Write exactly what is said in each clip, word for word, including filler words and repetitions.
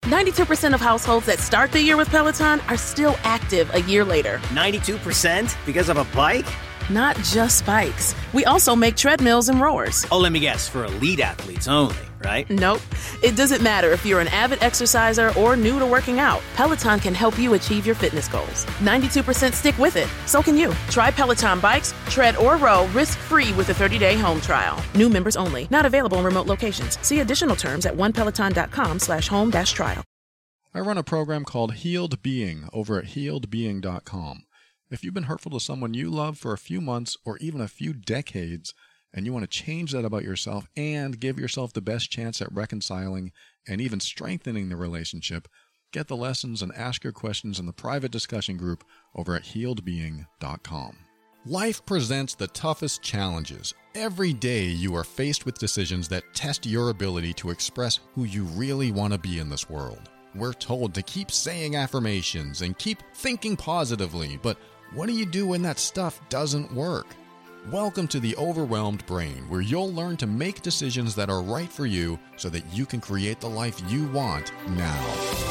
ninety-two percent of households that start the year with Peloton are still active a year later. ninety-two percent? Because of a bike? Not just bikes. We also make treadmills and rowers. Oh, let me guess, for elite athletes only, right? Nope. It doesn't matter if you're an avid exerciser or new to working out. Peloton can help you achieve your fitness goals. ninety-two percent stick with it. So can you. Try Peloton bikes, tread, or row risk-free with a thirty-day home trial. New members only. Not available in remote locations. See additional terms at onepeloton.com slash home dash trial. I run a program called Healed Being over at healed being dot com. If you've been hurtful to someone you love for a few months or even a few decades, and you want to change that about yourself and give yourself the best chance at reconciling and even strengthening the relationship, get the lessons and ask your questions in the private discussion group over at healed being dot com. Life presents the toughest challenges. Every day you are faced with decisions that test your ability to express who you really want to be in this world. We're told to keep saying affirmations and keep thinking positively, but what do you do when that stuff doesn't work? Welcome to the Overwhelmed Brain, where you'll learn to make decisions that are right for you so that you can create the life you want now.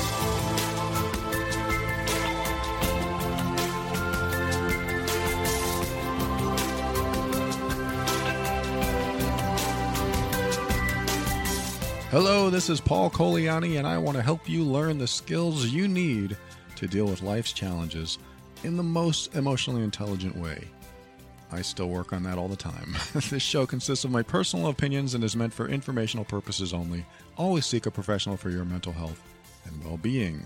Hello, this is Paul Coliani, and I want to help you learn the skills you need to deal with life's challenges in the most emotionally intelligent way. I still work on that all the time. This show consists of my personal opinions and is meant for informational purposes only. Always seek a professional for your mental health and well-being.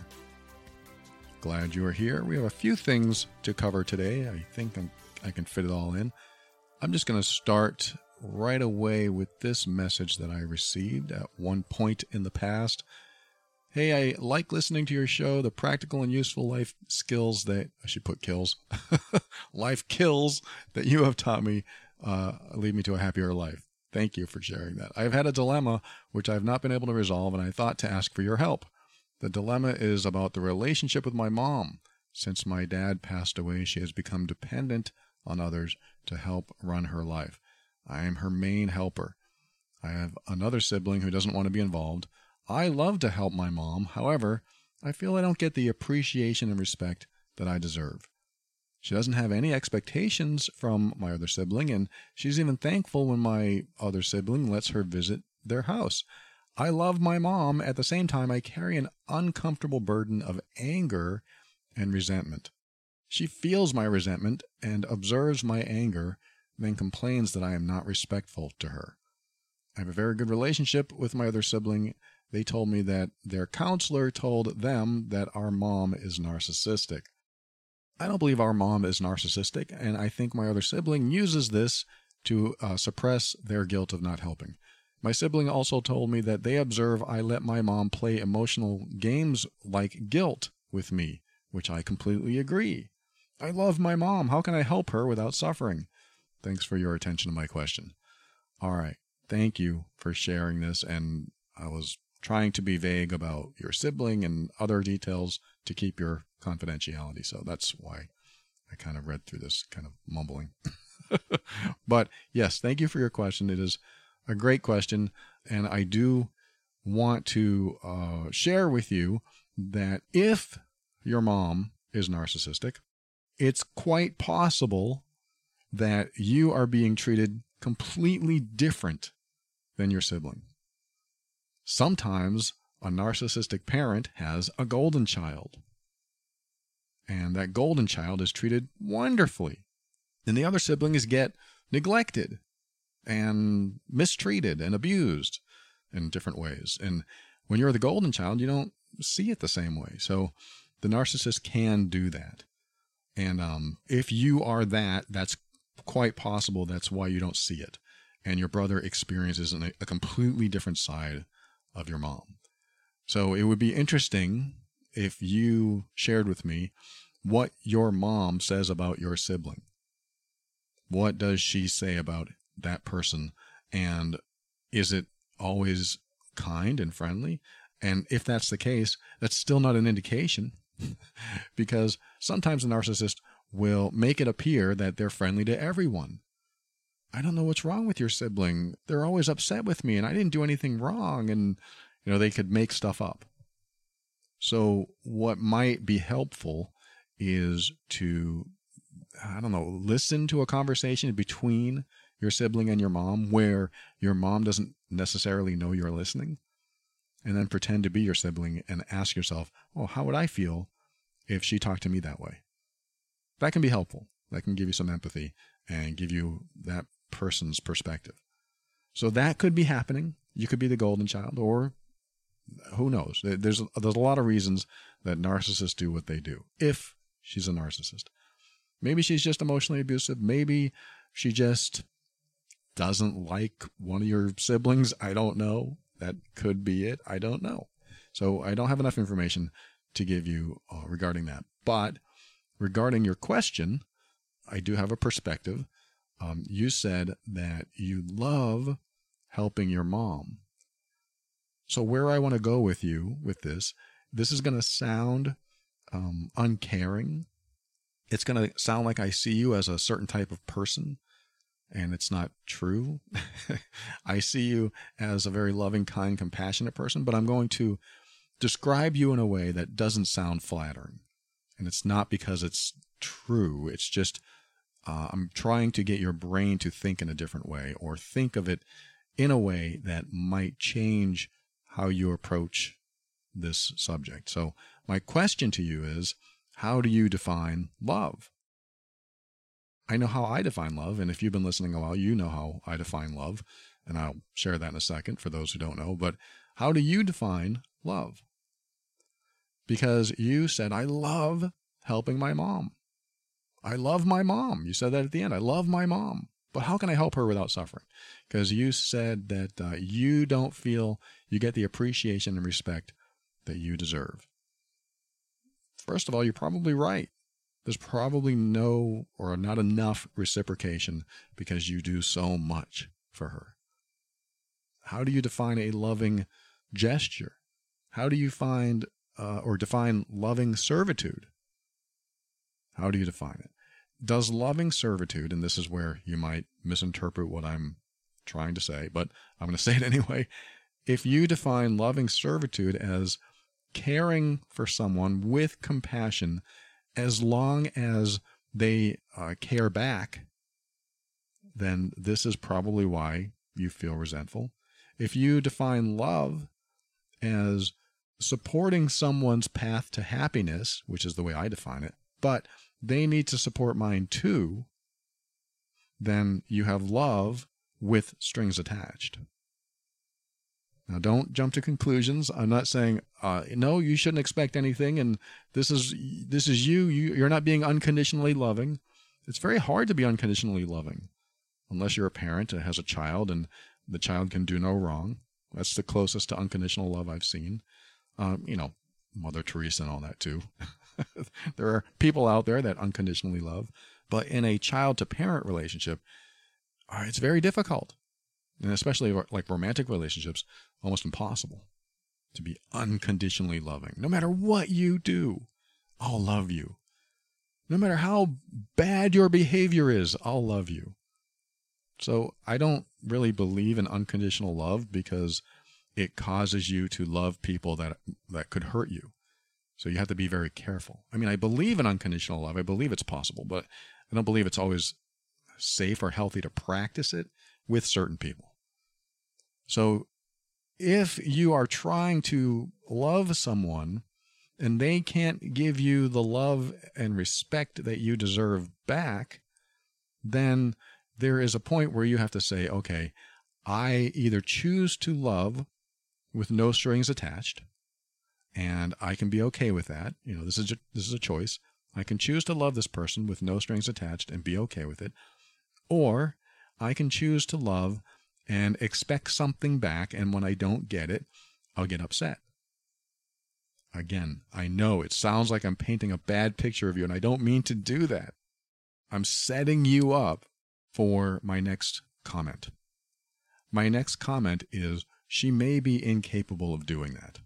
Glad you are here. We have a few things to cover today. I think I'm, I can fit it all in. I'm just going to start right away with this message that I received at one point in the past. Hey, I like listening to your show. The practical and useful life skills that, I should put kills, life kills that you have taught me uh, lead me to a happier life. Thank you for sharing that. I've had a dilemma which I've not been able to resolve, and I thought to ask for your help. The dilemma is about the relationship with my mom. Since my dad passed away, she has become dependent on others to help run her life. I am her main helper. I have another sibling who doesn't want to be involved. I love to help my mom. However, I feel I don't get the appreciation and respect that I deserve. She doesn't have any expectations from my other sibling, and she's even thankful when my other sibling lets her visit their house. I love my mom. At the same time, I carry an uncomfortable burden of anger and resentment. She feels my resentment and observes my anger, then complains that I am not respectful to her. I have a very good relationship with my other sibling. They told me that their counselor told them that our mom is narcissistic. I don't believe our mom is narcissistic, and I think my other sibling uses this to uh, suppress their guilt of not helping. My sibling also told me that they observe I let my mom play emotional games like guilt with me, which I completely agree. I love my mom. How can I help her without suffering? Thanks for your attention to my question. All right. Thank you for sharing this, and I was trying to be vague about your sibling and other details to keep your confidentiality. So that's why I kind of read through this kind of mumbling. But yes, thank you for your question. It is a great question. And I do want to uh, share with you that if your mom is narcissistic, it's quite possible that you are being treated completely different than your sibling. Sometimes a narcissistic parent has a golden child, and that golden child is treated wonderfully, and the other siblings get neglected and mistreated and abused in different ways. And when you're the golden child, you don't see it the same way. So the narcissist can do that. And um, if you are that, that's quite possible. That's why you don't see it. And your brother experiences a, a completely different side of your mom. So it would be interesting if you shared with me what your mom says about your sibling. What does she say about that person? And is it always kind and friendly? And if that's the case, that's still not an indication because sometimes a narcissist will make it appear that they're friendly to everyone. I don't know what's wrong with your sibling. They're always upset with me and I didn't do anything wrong. And, you know, they could make stuff up. So what might be helpful is to, I don't know, listen to a conversation between your sibling and your mom where your mom doesn't necessarily know you're listening, and then pretend to be your sibling and ask yourself, oh, how would I feel if she talked to me that way? That can be helpful. That can give you some empathy and give you that person's perspective. So that could be happening. You could be the golden child, or who knows? There's, there's a lot of reasons that narcissists do what they do, if she's a narcissist. Maybe she's just emotionally abusive. Maybe she just doesn't like one of your siblings. I don't know. That could be it. I don't know. So I don't have enough information to give you uh, regarding that. But regarding your question, I do have a perspective. Um, you said that you love helping your mom. So where I want to go with you with this, this is going to sound um, uncaring. It's going to sound like I see you as a certain type of person, and it's not true. I see you as a very loving, kind, compassionate person, but I'm going to describe you in a way that doesn't sound flattering. And it's not because it's true. It's just uh, I'm trying to get your brain to think in a different way, or think of it in a way that might change how you approach this subject. So my question to you is, how do you define love? I know how I define love, and if you've been listening a while, you know how I define love, and I'll share that in a second for those who don't know. But how do you define love? Because you said, I love helping my mom. I love my mom. You said that at the end. I love my mom. But how can I help her without suffering? Because you said that uh, you don't feel you get the appreciation and respect that you deserve. First of all, you're probably right. There's probably no or not enough reciprocation because you do so much for her. How do you define a loving gesture? How do you find uh, or define loving servitude? How do you define it? Does loving servitude, and this is where you might misinterpret what I'm trying to say, but I'm going to say it anyway. If you define loving servitude as caring for someone with compassion, as long as they uh, care back, then this is probably why you feel resentful. If you define love as supporting someone's path to happiness, which is the way I define it, but they need to support mine too, then you have love with strings attached. Now, don't jump to conclusions. I'm not saying, uh, no, you shouldn't expect anything, and this is this is you. you. You're not being unconditionally loving. It's very hard to be unconditionally loving unless you're a parent and has a child, and the child can do no wrong. That's the closest to unconditional love I've seen. Um, you know, Mother Teresa and all that too. There are people out there that unconditionally love, but in a child-to-parent relationship, uh, it's very difficult. And especially like romantic relationships, almost impossible to be unconditionally loving. No matter what you do, I'll love you. No matter how bad your behavior is, I'll love you. So I don't really believe in unconditional love because it causes you to love people that that could hurt you. So you have to be very careful. I mean, I believe in unconditional love. I believe it's possible, but I don't believe it's always safe or healthy to practice it with certain people. So if you are trying to love someone and they can't give you the love and respect that you deserve back, then there is a point where you have to say, okay, I either choose to love with no strings attached, and I can be okay with that. You know, this is a, this is a choice. I can choose to love this person with no strings attached and be okay with it. Or I can choose to love and expect something back, and when I don't get it, I'll get upset. Again, I know it sounds like I'm painting a bad picture of you, and I don't mean to do that. I'm setting you up for my next comment. My next comment is, she may be incapable of doing that.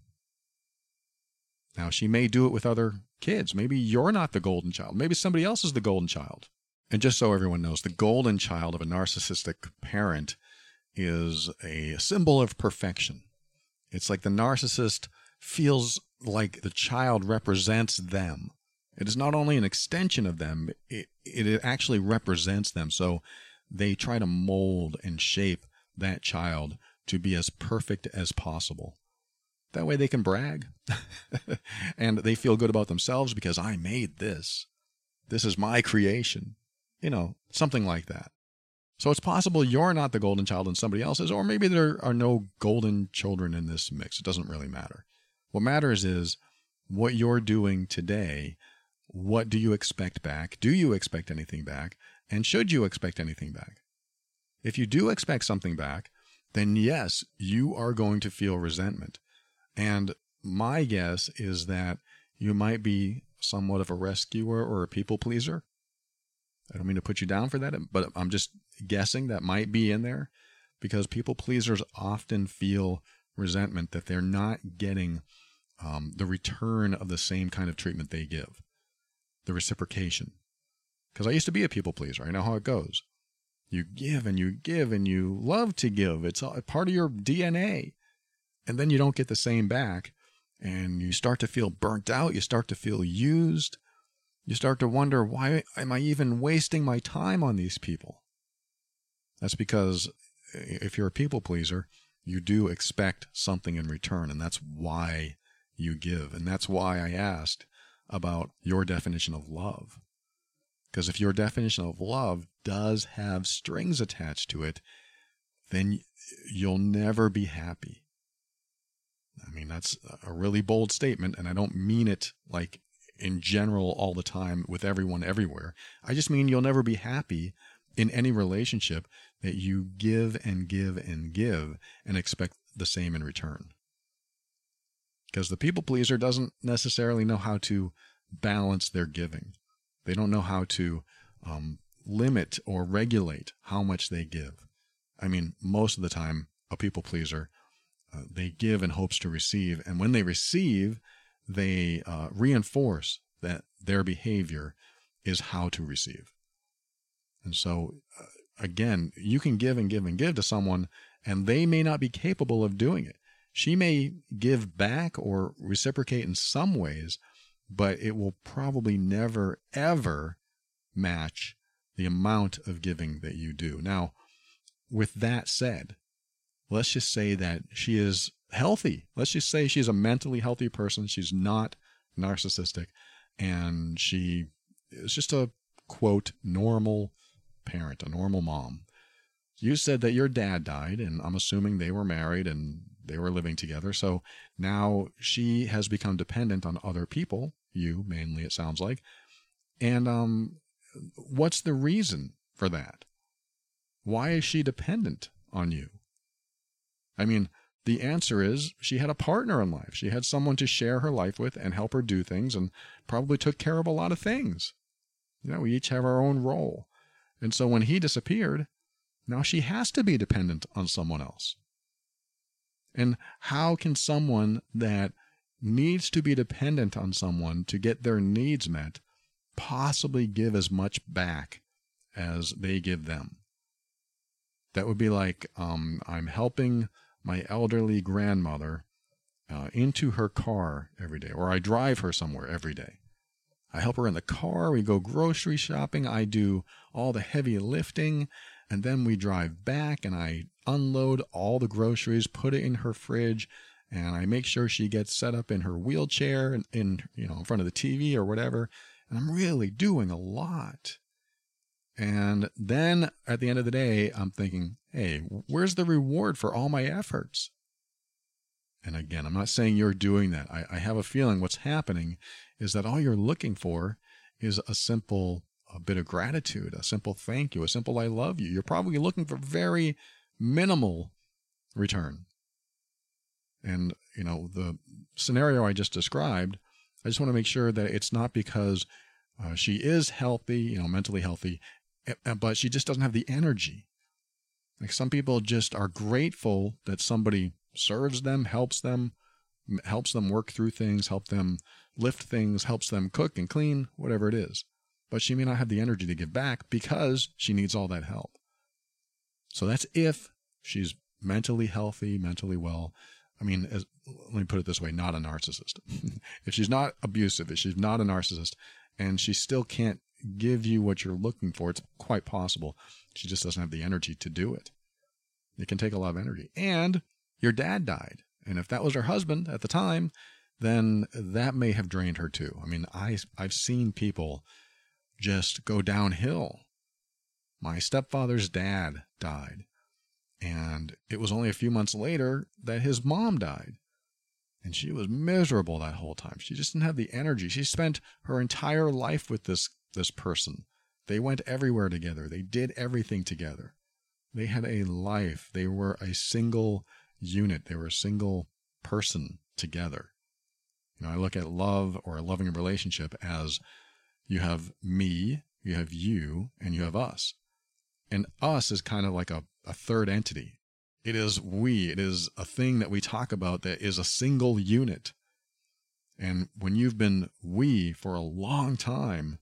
Now, she may do it with other kids. Maybe you're not the golden child. Maybe somebody else is the golden child. And just so everyone knows, the golden child of a narcissistic parent is a symbol of perfection. It's like the narcissist feels like the child represents them. It is not only an extension of them, it, it actually represents them. So they try to mold and shape that child to be as perfect as possible. That way they can brag. And they feel good about themselves because I made this. This is my creation. You know, something like that. So it's possible you're not the golden child and somebody else is, or maybe there are no golden children in this mix. It doesn't really matter. What matters is what you're doing today. What do you expect back? Do you expect anything back? And should you expect anything back? If you do expect something back, then yes, you are going to feel resentment. And my guess is that you might be somewhat of a rescuer or a people pleaser. I don't mean to put you down for that, but I'm just guessing that might be in there, because people pleasers often feel resentment that they're not getting um, the return of the same kind of treatment they give, the reciprocation. Because I used to be a people pleaser. I know how it goes. You give and you give and you love to give. It's a part of your D N A. And then you don't get the same back, and you start to feel burnt out. You start to feel used. You start to wonder, why am I even wasting my time on these people? That's because if you're a people pleaser, you do expect something in return, and that's why you give. And that's why I asked about your definition of love. Because if your definition of love does have strings attached to it, then you'll never be happy. I mean, that's a really bold statement, and I don't mean it like in general all the time with everyone everywhere. I just mean you'll never be happy in any relationship that you give and give and give and expect the same in return. Because the people pleaser doesn't necessarily know how to balance their giving. They don't know how to um, limit or regulate how much they give. I mean, most of the time, a people pleaser, uh, they give in hopes to receive. And when they receive, they uh, reinforce that their behavior is how to receive. And so, uh, again, you can give and give and give to someone, and they may not be capable of doing it. She may give back or reciprocate in some ways, but it will probably never, ever match the amount of giving that you do. Now, with that said, let's just say that she is healthy. Let's just say she's a mentally healthy person. She's not narcissistic, and she is just a, quote, normal parent, a normal mom. You said that your dad died, and I'm assuming they were married and they were living together. So now she has become dependent on other people, you mainly, it sounds like. And um, what's the reason for that? Why is she dependent on you? I mean, the answer is she had a partner in life. She had someone to share her life with and help her do things, and probably took care of a lot of things. You know, we each have our own role. And so when he disappeared, now she has to be dependent on someone else. And how can someone that needs to be dependent on someone to get their needs met possibly give as much back as they give them? That would be like um, I'm helping my elderly grandmother uh, into her car every day, or I drive her somewhere every day. I help her in the car. We go grocery shopping. I do all the heavy lifting, and then we drive back and I unload all the groceries, put it in her fridge, and I make sure she gets set up in her wheelchair in, in you know in front of the T V or whatever. And I'm really doing a lot. And then at the end of the day, I'm thinking, hey, where's the reward for all my efforts? And again, I'm not saying you're doing that. I, I have a feeling what's happening is that all you're looking for is a simple a bit of gratitude, a simple thank you, a simple I love you. You're probably looking for very minimal return. And, you know, the scenario I just described, I just want to make sure that it's not because uh, she is healthy, you know, mentally healthy, but she just doesn't have the energy. Like some people just are grateful that somebody serves them, helps them, helps them work through things, help them lift things, helps them cook and clean, whatever it is. But she may not have the energy to give back because she needs all that help. So that's if she's mentally healthy, mentally well. I mean, as, let me put it this way, not a narcissist. If she's not abusive, if she's not a narcissist, and she still can't give you what you're looking for, it's quite possible she just doesn't have the energy to do it. It can take a lot of energy. And your dad died. And if that was her husband at the time, then that may have drained her too. I mean, I, I've seen people just go downhill. My stepfather's dad died. And it was only a few months later that his mom died. And she was miserable that whole time. She just didn't have the energy. She spent her entire life with this, this person. They went everywhere together. They did everything together. They had a life. They were a single unit. They were a single person together. You know, I look at love or a loving relationship as you have me, you have you, and you have us. And us is kind of like a, a third entity. It is we. It is a thing that we talk about that is a single unit. And when you've been we for a long time,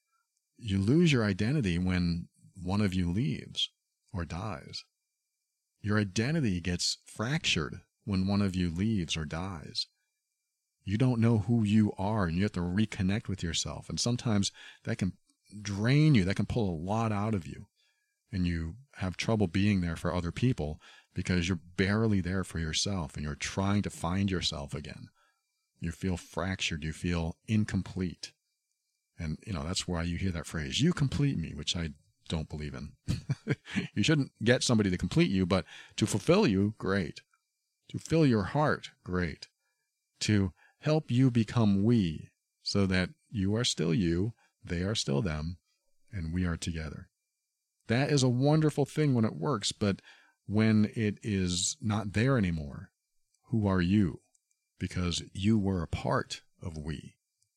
you lose your identity when one of you leaves or dies. Your identity gets fractured when one of you leaves or dies. You don't know who you are, and you have to reconnect with yourself. And sometimes that can drain you. That can pull a lot out of you. And you have trouble being there for other people because you're barely there for yourself, and you're trying to find yourself again. You feel fractured. You feel incomplete. And, you know, that's why you hear that phrase, you complete me, which I don't believe in. You shouldn't get somebody to complete you, but to fulfill you, great. To fill your heart, great. To help you become we, so that you are still you, they are still them, and we are together. That is a wonderful thing when it works, but when it is not there anymore, who are you? Because you were a part of we.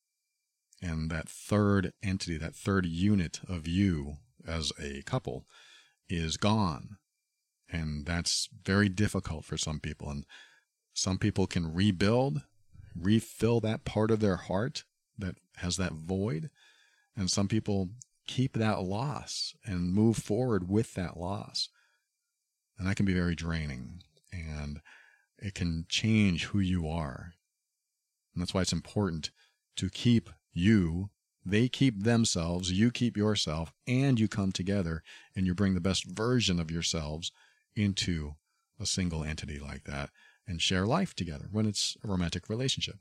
And that third entity, that third unit of you as a couple is gone. And that's very difficult for some people. And some people can rebuild, refill that part of their heart that has that void. And some people keep that loss and move forward with that loss. And that can be very draining, and it can change who you are. And that's why it's important to keep you, they keep themselves, you keep yourself, and you come together and you bring the best version of yourselves into a single entity like that and share life together when it's a romantic relationship.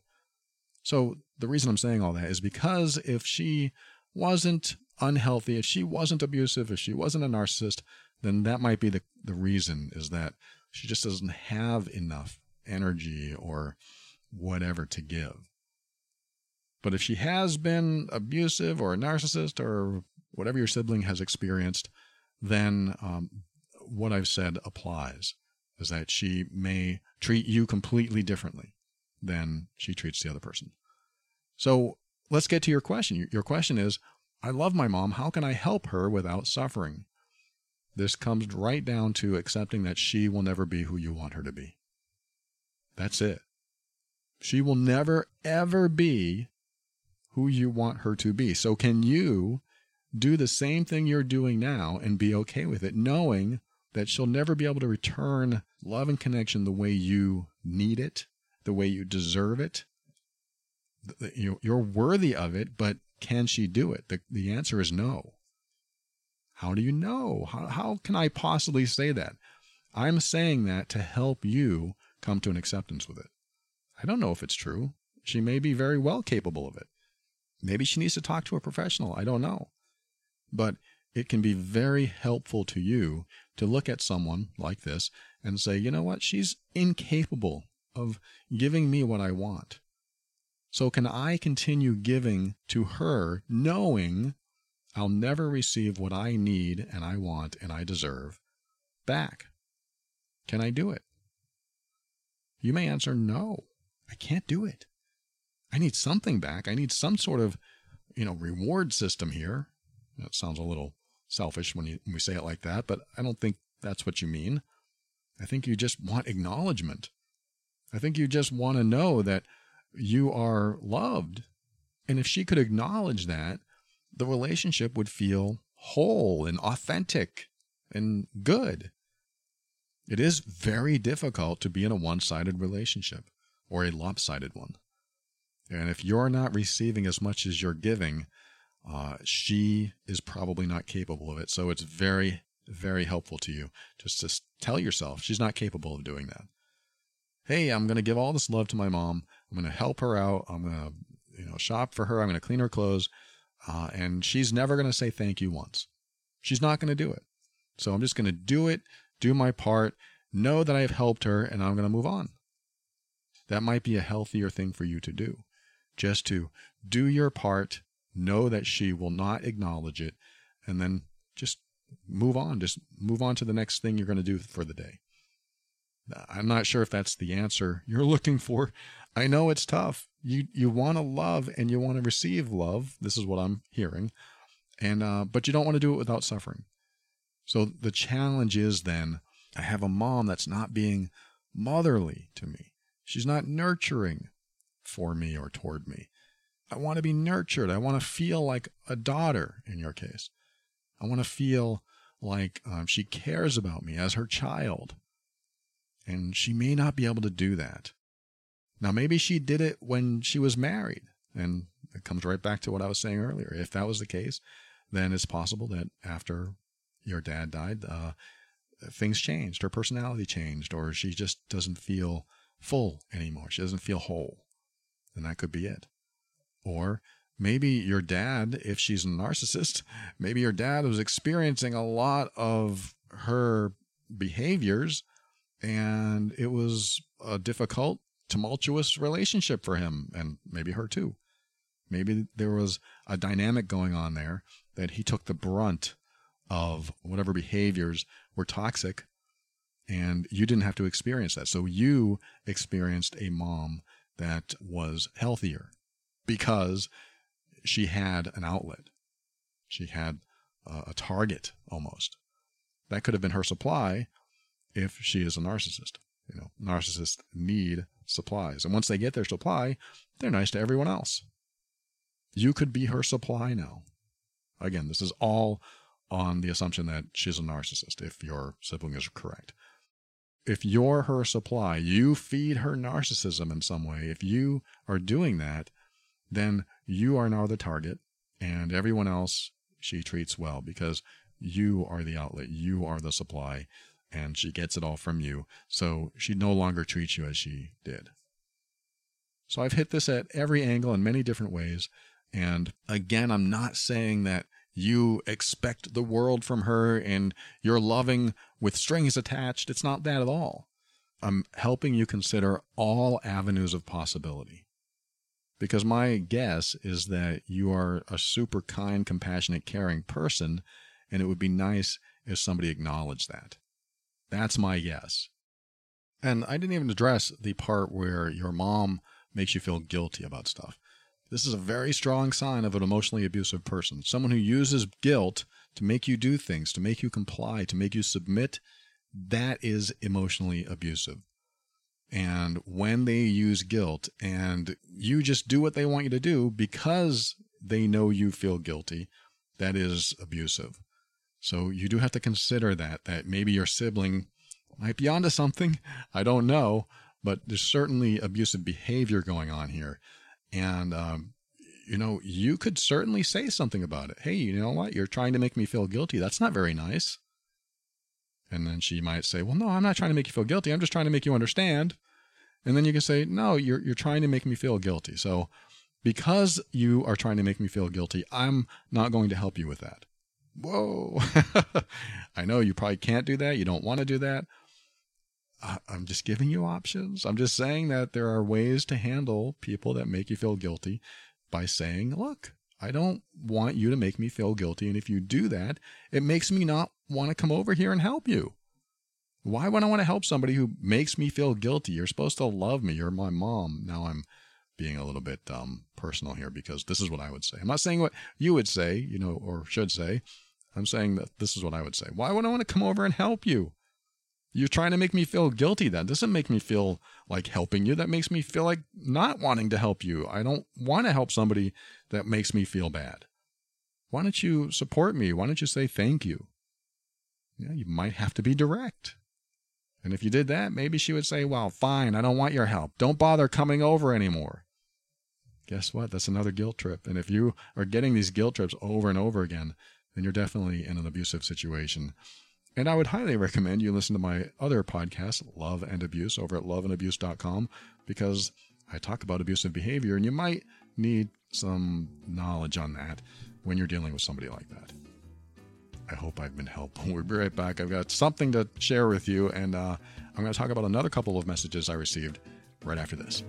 So the reason I'm saying all that is because if she wasn't unhealthy, if she wasn't abusive, if she wasn't a narcissist, then that might be the, the reason, is that she just doesn't have enough energy or whatever to give. But if she has been abusive or a narcissist or whatever your sibling has experienced, then um, what I've said applies, is that she may treat you completely differently than she treats the other person. So let's get to your question. Your question is, I love my mom. How can I help her without suffering? This comes right down to accepting that she will never be who you want her to be. That's it. She will never, ever be who you want her to be. So can you do the same thing you're doing now and be okay with it, knowing that she'll never be able to return love and connection the way you need it, the way you deserve it? You're worthy of it, but can she do it? The, the answer is no. How do you know? How, how can I possibly say that? I'm saying that to help you come to an acceptance with it. I don't know if it's true. She may be very well capable of it. Maybe she needs to talk to a professional. I don't know. But it can be very helpful to you to look at someone like this and say, you know what? She's incapable of giving me what I want. So can I continue giving to her knowing I'll never receive what I need and I want and I deserve back? Can I do it? You may answer, no, I can't do it. I need something back. I need some sort of, you know, reward system here. That sounds a little selfish when, you, when we say it like that, but I don't think that's what you mean. I think you just want acknowledgement. I think you just want to know that you are loved. And if she could acknowledge that, the relationship would feel whole and authentic and good. It is very difficult to be in a one-sided relationship or a lopsided one. And if you're not receiving as much as you're giving, uh, she is probably not capable of it. So it's very, very helpful to you just to tell yourself she's not capable of doing that. Hey, I'm going to give all this love to my mom. I'm going to help her out. I'm going to, you know, shop for her. I'm going to clean her clothes. Uh, and she's never going to say thank you once. She's not going to do it. So I'm just going to do it, do my part, know that I've helped her, and I'm going to move on. That might be a healthier thing for you to do. Just to do your part, know that she will not acknowledge it, and then just move on. Just move on to the next thing you're going to do for the day. I'm not sure if that's the answer you're looking for. I know it's tough. You you want to love and you want to receive love. This is what I'm hearing. And uh, but you don't want to do it without suffering. So the challenge is then, I have a mom that's not being motherly to me. She's not nurturing for me or toward me. I want to be nurtured. I want to feel like a daughter in your case. I want to feel like um, she cares about me as her child. And she may not be able to do that. Now, maybe she did it when she was married. And it comes right back to what I was saying earlier. If that was the case, then it's possible that after your dad died, uh, things changed. Her personality changed, or she just doesn't feel full anymore. She doesn't feel whole. And that could be it. Or maybe your dad, if she's a narcissist, maybe your dad was experiencing a lot of her behaviors, and it was a difficult, tumultuous relationship for him, and maybe her too. Maybe there was a dynamic going on there that he took the brunt of whatever behaviors were toxic, and you didn't have to experience that. So you experienced a mom that was healthier because she had an outlet. She had a, a target almost. That could have been her supply if she is a narcissist. You know, narcissists need supplies. And once they get their supply, they're nice to everyone else. You could be her supply now. Again, this is all on the assumption that she's a narcissist, if your sibling is correct. If you're her supply, you feed her narcissism in some way. If you are doing that, then you are now the target, and everyone else she treats well because you are the outlet, you are the supply, and she gets it all from you. So she no longer treats you as she did. So I've hit this at every angle in many different ways. And again, I'm not saying that you expect the world from her and you're loving with strings attached. It's not that at all. I'm helping you consider all avenues of possibility. Because my guess is that you are a super kind, compassionate, caring person, and it would be nice if somebody acknowledged that. That's my guess. And I didn't even address the part where your mom makes you feel guilty about stuff. This is a very strong sign of an emotionally abusive person. Someone who uses guilt to make you do things, to make you comply, to make you submit. That is emotionally abusive. And when they use guilt and you just do what they want you to do because they know you feel guilty, that is abusive. So you do have to consider that, that maybe your sibling might be onto something. I don't know, but there's certainly abusive behavior going on here. And, um, you know, you could certainly say something about it. Hey, you know what? You're trying to make me feel guilty. That's not very nice. And then she might say, well, no, I'm not trying to make you feel guilty. I'm just trying to make you understand. And then you can say, no, you're, you're trying to make me feel guilty. So because you are trying to make me feel guilty, I'm not going to help you with that. Whoa. I know you probably can't do that. You don't want to do that. I'm just giving you options. I'm just saying that there are ways to handle people that make you feel guilty by saying, look, I don't want you to make me feel guilty. And if you do that, it makes me not want to come over here and help you. Why would I want to help somebody who makes me feel guilty? You're supposed to love me. You're my mom. Now I'm being a little bit um, personal here because this is what I would say. I'm not saying what you would say, you know, or should say. I'm saying that this is what I would say. Why would I want to come over and help you? You're trying to make me feel guilty. That doesn't make me feel like helping you. That makes me feel like not wanting to help you. I don't want to help somebody that makes me feel bad. Why don't you support me? Why don't you say thank you? Yeah, you might have to be direct. And if you did that, maybe she would say, well, fine, I don't want your help. Don't bother coming over anymore. Guess what? That's another guilt trip. And if you are getting these guilt trips over and over again, then you're definitely in an abusive situation. And I would highly recommend you listen to my other podcast, Love and Abuse, over at love and abuse dot com, because I talk about abusive behavior, and you might need some knowledge on that when you're dealing with somebody like that. I hope I've been helpful. We'll be right back. I've got something to share with you, and uh, I'm going to talk about another couple of messages I received right after this.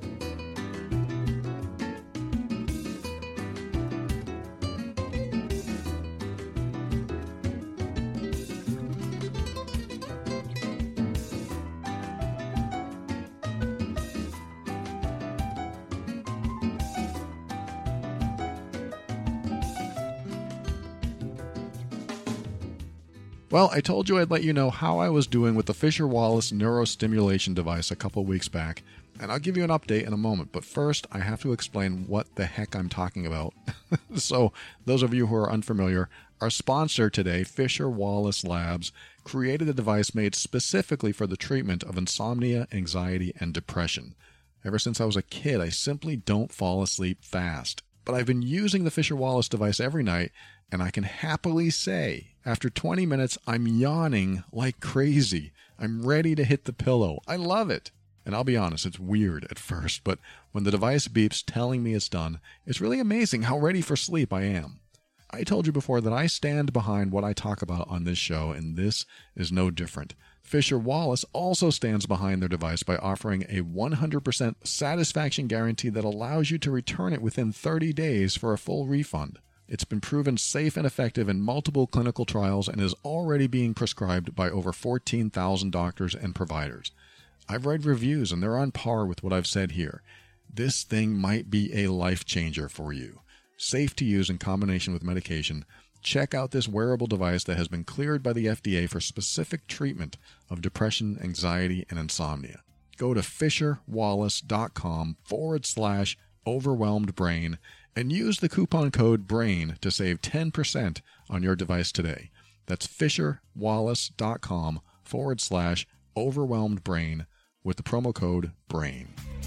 Well, I told you I'd let you know how I was doing with the Fisher-Wallace neurostimulation device a couple weeks back, and I'll give you an update in a moment. But first, I have to explain what the heck I'm talking about. So, those of you who are unfamiliar, our sponsor today, Fisher-Wallace Labs, created a device made specifically for the treatment of insomnia, anxiety, and depression. Ever since I was a kid, I simply don't fall asleep fast. But I've been using the Fisher-Wallace device every night, and I can happily say, after twenty minutes, I'm yawning like crazy. I'm ready to hit the pillow. I love it. And I'll be honest, it's weird at first, but when the device beeps telling me it's done, it's really amazing how ready for sleep I am. I told you before that I stand behind what I talk about on this show, and this is no different. Fisher-Wallace also stands behind their device by offering a one hundred percent satisfaction guarantee that allows you to return it within thirty days for a full refund. It's been proven safe and effective in multiple clinical trials and is already being prescribed by over fourteen thousand doctors and providers. I've read reviews and they're on par with what I've said here. This thing might be a life changer for you. Safe to use in combination with medication. Check out this wearable device that has been cleared by the F D A for specific treatment of depression, anxiety, and insomnia. Go to fisherwallace.com forward slash overwhelmed brain and use the coupon code BRAIN to save ten percent on your device today. That's fisherwallace.com forward slash overwhelmed brain with the promo code BRAIN.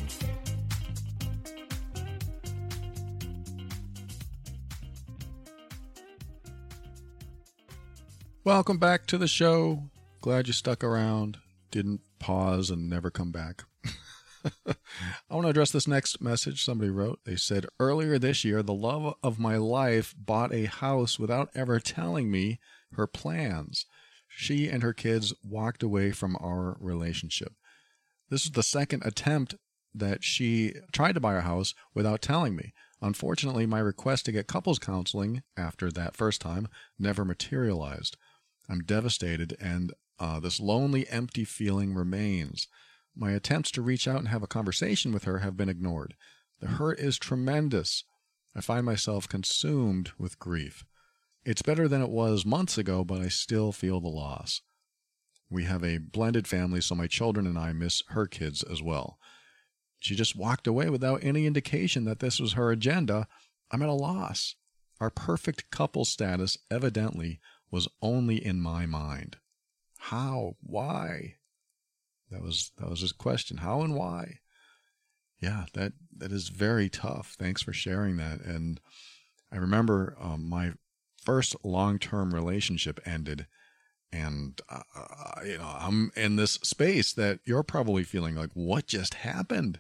Welcome back to the show. Glad you stuck around, didn't pause and never come back. I want to address this next message somebody wrote. They said, earlier this year, the love of my life bought a house without ever telling me her plans. She and her kids walked away from our relationship. This is the second attempt that she tried to buy a house without telling me. Unfortunately, my request to get couples counseling after that first time never materialized. I'm devastated, and uh, this lonely, empty feeling remains. My attempts to reach out and have a conversation with her have been ignored. The hurt is tremendous. I find myself consumed with grief. It's better than it was months ago, but I still feel the loss. We have a blended family, so my children and I miss her kids as well. She just walked away without any indication that this was her agenda. I'm at a loss. Our perfect couple status evidently was only in my mind. How? Why? That was that was his question. How and why? Yeah, that that is very tough. Thanks for sharing that. And I remember um, my first long-term relationship ended, and uh, you know I'm in this space that you're probably feeling like, what just happened?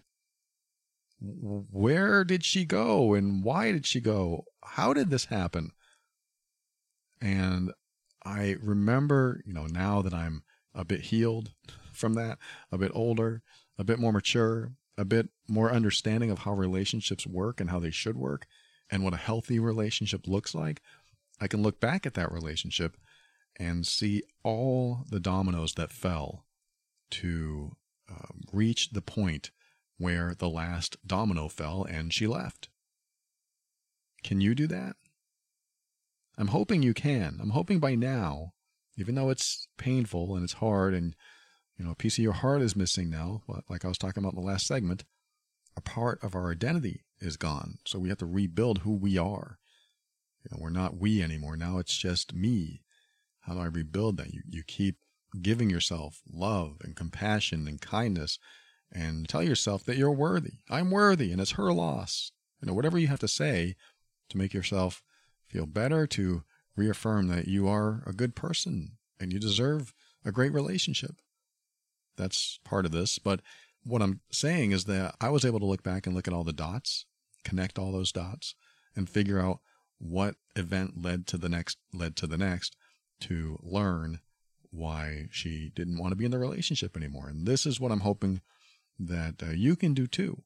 Where did she go, and why did she go? How did this happen? And I remember, you know, now that I'm a bit healed from that, a bit older, a bit more mature, a bit more understanding of how relationships work and how they should work and what a healthy relationship looks like, I can look back at that relationship and see all the dominoes that fell to uh, reach the point where the last domino fell and she left. Can you do that? I'm hoping you can. I'm hoping by now, even though it's painful and it's hard and you know, a piece of your heart is missing now, like I was talking about in the last segment, a part of our identity is gone. So we have to rebuild who we are. You know, we're not we anymore. Now it's just me. How do I rebuild that? You, you keep giving yourself love and compassion and kindness, and tell yourself that you're worthy. I'm worthy, and it's her loss. You know, whatever you have to say to make yourself feel better, to reaffirm that you are a good person and you deserve a great relationship. That's part of this. But what I'm saying is that I was able to look back and look at all the dots, connect all those dots, and figure out what event led to the next, led to the next, to learn why she didn't want to be in the relationship anymore. And this is what I'm hoping that uh, you can do too.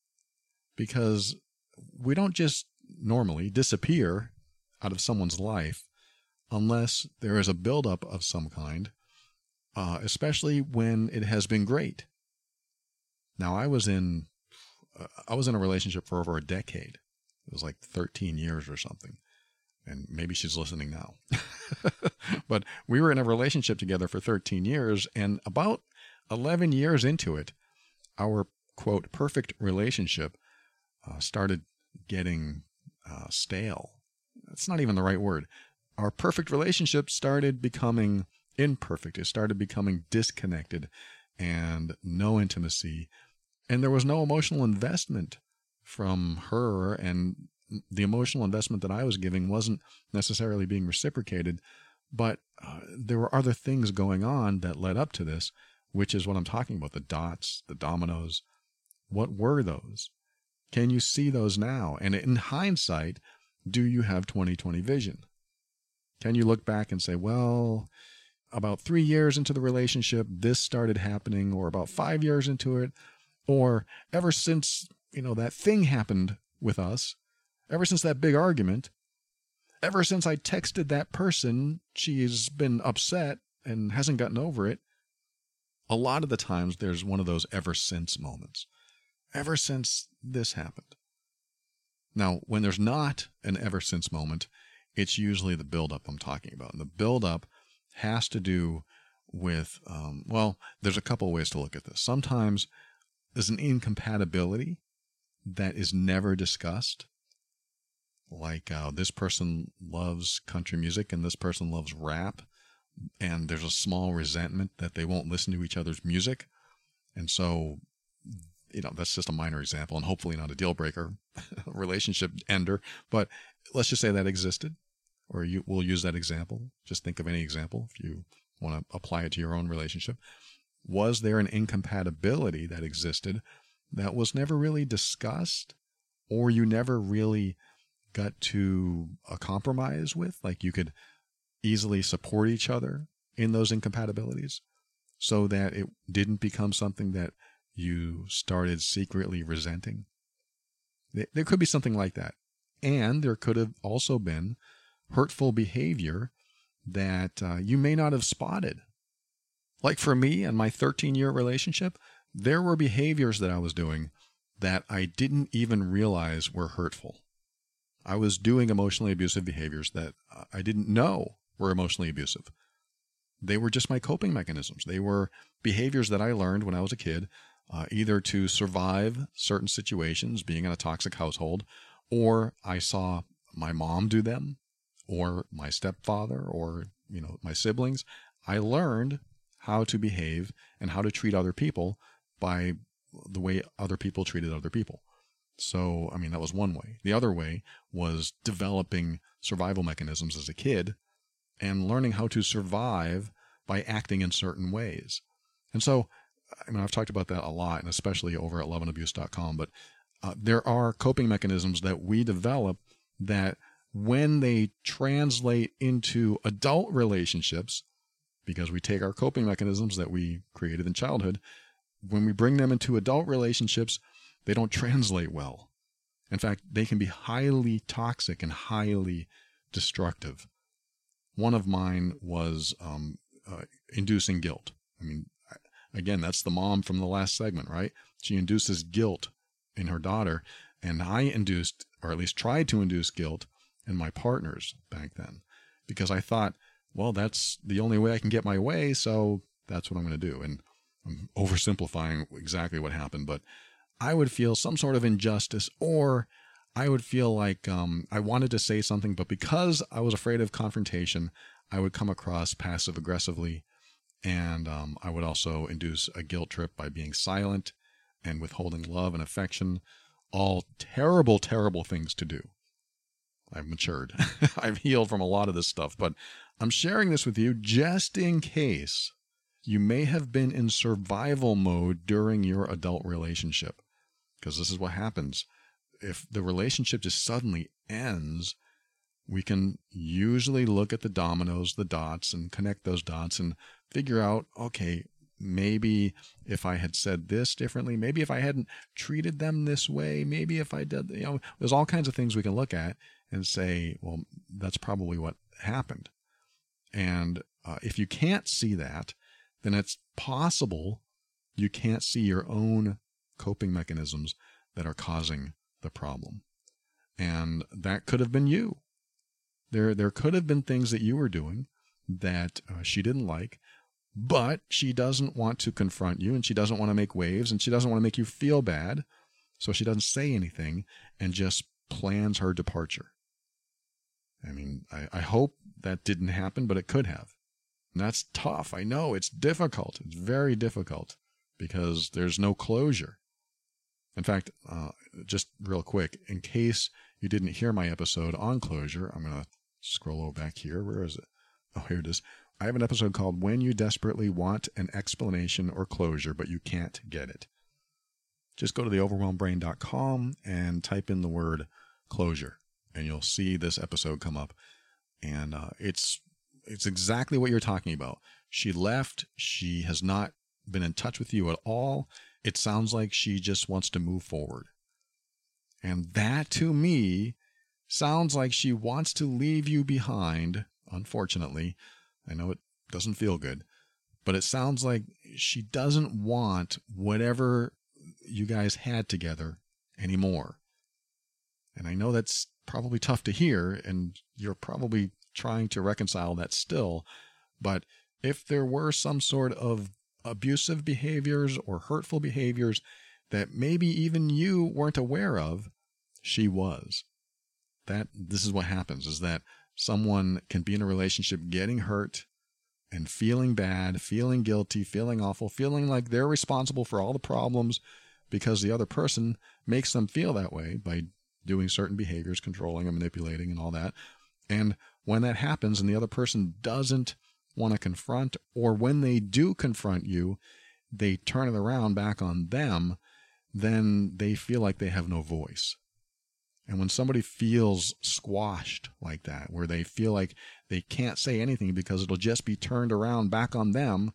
Because we don't just normally disappear out of someone's life unless there is a buildup of some kind, uh, especially when it has been great. Now, I was in uh, I was in a relationship for over a decade. It was like thirteen years or something. And maybe she's listening now. But we were in a relationship together for thirteen years, and about eleven years into it, our, quote, perfect relationship uh, started getting uh, stale. That's not even the right word. Our perfect relationship started becoming imperfect. It started becoming disconnected and no intimacy. And there was no emotional investment from her, and the emotional investment that I was giving wasn't necessarily being reciprocated. But uh, there were other things going on that led up to this, which is what I'm talking about, the dots, the dominoes. What were those? Can you see those now? And in hindsight, do you have twenty twenty vision? Can you look back and say, well, about three years into the relationship, this started happening, or about five years into it, or ever since, you know, that thing happened with us, ever since that big argument, ever since I texted that person, she's been upset and hasn't gotten over it. A lot of the times there's one of those ever since moments. Ever since this happened. Now, when there's not an ever since moment, it's usually the buildup I'm talking about. And the buildup has to do with, um, well, there's a couple of ways to look at this. Sometimes there's an incompatibility that is never discussed. Like uh, this person loves country music and this person loves rap. And there's a small resentment that they won't listen to each other's music. And so, you know, that's just a minor example and hopefully not a deal breaker, relationship ender. But let's just say that existed, or you, we'll use that example. Just think of any example if you want to apply it to your own relationship. Was there an incompatibility that existed that was never really discussed, or you never really got to a compromise with? Like you could easily support each other in those incompatibilities so that it didn't become something that you started secretly resenting. There could be something like that. And there could have also been hurtful behavior that uh, you may not have spotted. Like for me and my thirteen-year relationship, there were behaviors that I was doing that I didn't even realize were hurtful. I was doing emotionally abusive behaviors that I didn't know were emotionally abusive. They were just my coping mechanisms. They were behaviors that I learned when I was a kid, Uh, either to survive certain situations, being in a toxic household, or I saw my mom do them, or my stepfather, or, you know, my siblings. I learned how to behave and how to treat other people by the way other people treated other people. So, I mean, that was one way. The other way was developing survival mechanisms as a kid and learning how to survive by acting in certain ways. And so, I mean, I've talked about that a lot, and especially over at love and abuse dot com, but uh, there are coping mechanisms that we develop that when they translate into adult relationships, because we take our coping mechanisms that we created in childhood, when we bring them into adult relationships, they don't translate well. In fact, they can be highly toxic and highly destructive. One of mine was um, uh, inducing guilt. I mean, again, that's the mom from the last segment, right? She induces guilt in her daughter, and I induced, or at least tried to induce guilt in my partners back then, because I thought, well, that's the only way I can get my way, so that's what I'm going to do. And I'm oversimplifying exactly what happened, but I would feel some sort of injustice, or I would feel like um, I wanted to say something, but because I was afraid of confrontation, I would come across passive aggressively. And um, I would also induce a guilt trip by being silent and withholding love and affection. All terrible, terrible things to do. I've matured. I've healed from a lot of this stuff, but I'm sharing this with you just in case you may have been in survival mode during your adult relationship. Because this is what happens. If the relationship just suddenly ends, we can usually look at the dominoes, the dots, and connect those dots and figure out, okay, maybe if I had said this differently, maybe if I hadn't treated them this way, maybe if I did, you know, there's all kinds of things we can look at and say, well, that's probably what happened. And uh, if you can't see that, then it's possible you can't see your own coping mechanisms that are causing the problem. And that could have been you. There, there could have been things that you were doing that uh, she didn't like, but she doesn't want to confront you, and she doesn't want to make waves, and she doesn't want to make you feel bad. So she doesn't say anything and just plans her departure. I mean, I, I hope that didn't happen, but it could have. And that's tough. I know it's difficult. It's very difficult because there's no closure. In fact, uh, just real quick, in case you didn't hear my episode on closure, I'm going to scroll over back here. Where is it? Oh, here it is. I have an episode called When You Desperately Want an Explanation or Closure, but You Can't Get It. Just go to the overwhelmed brain dot com and type in the word closure, and you'll see this episode come up. And uh, it's it's exactly what you're talking about. She left. She has not been in touch with you at all. It sounds like she just wants to move forward. And that, to me, sounds like she wants to leave you behind, unfortunately. I know it doesn't feel good, but it sounds like she doesn't want whatever you guys had together anymore. And I know that's probably tough to hear, and you're probably trying to reconcile that still. But if there were some sort of abusive behaviors or hurtful behaviors that maybe even you weren't aware of, she was. That this is what happens, is that someone can be in a relationship getting hurt and feeling bad, feeling guilty, feeling awful, feeling like they're responsible for all the problems because the other person makes them feel that way by doing certain behaviors, controlling and manipulating and all that. And when that happens and the other person doesn't want to confront, or when they do confront you, they turn it around back on them, then they feel like they have no voice. And when somebody feels squashed like that, where they feel like they can't say anything because it'll just be turned around back on them,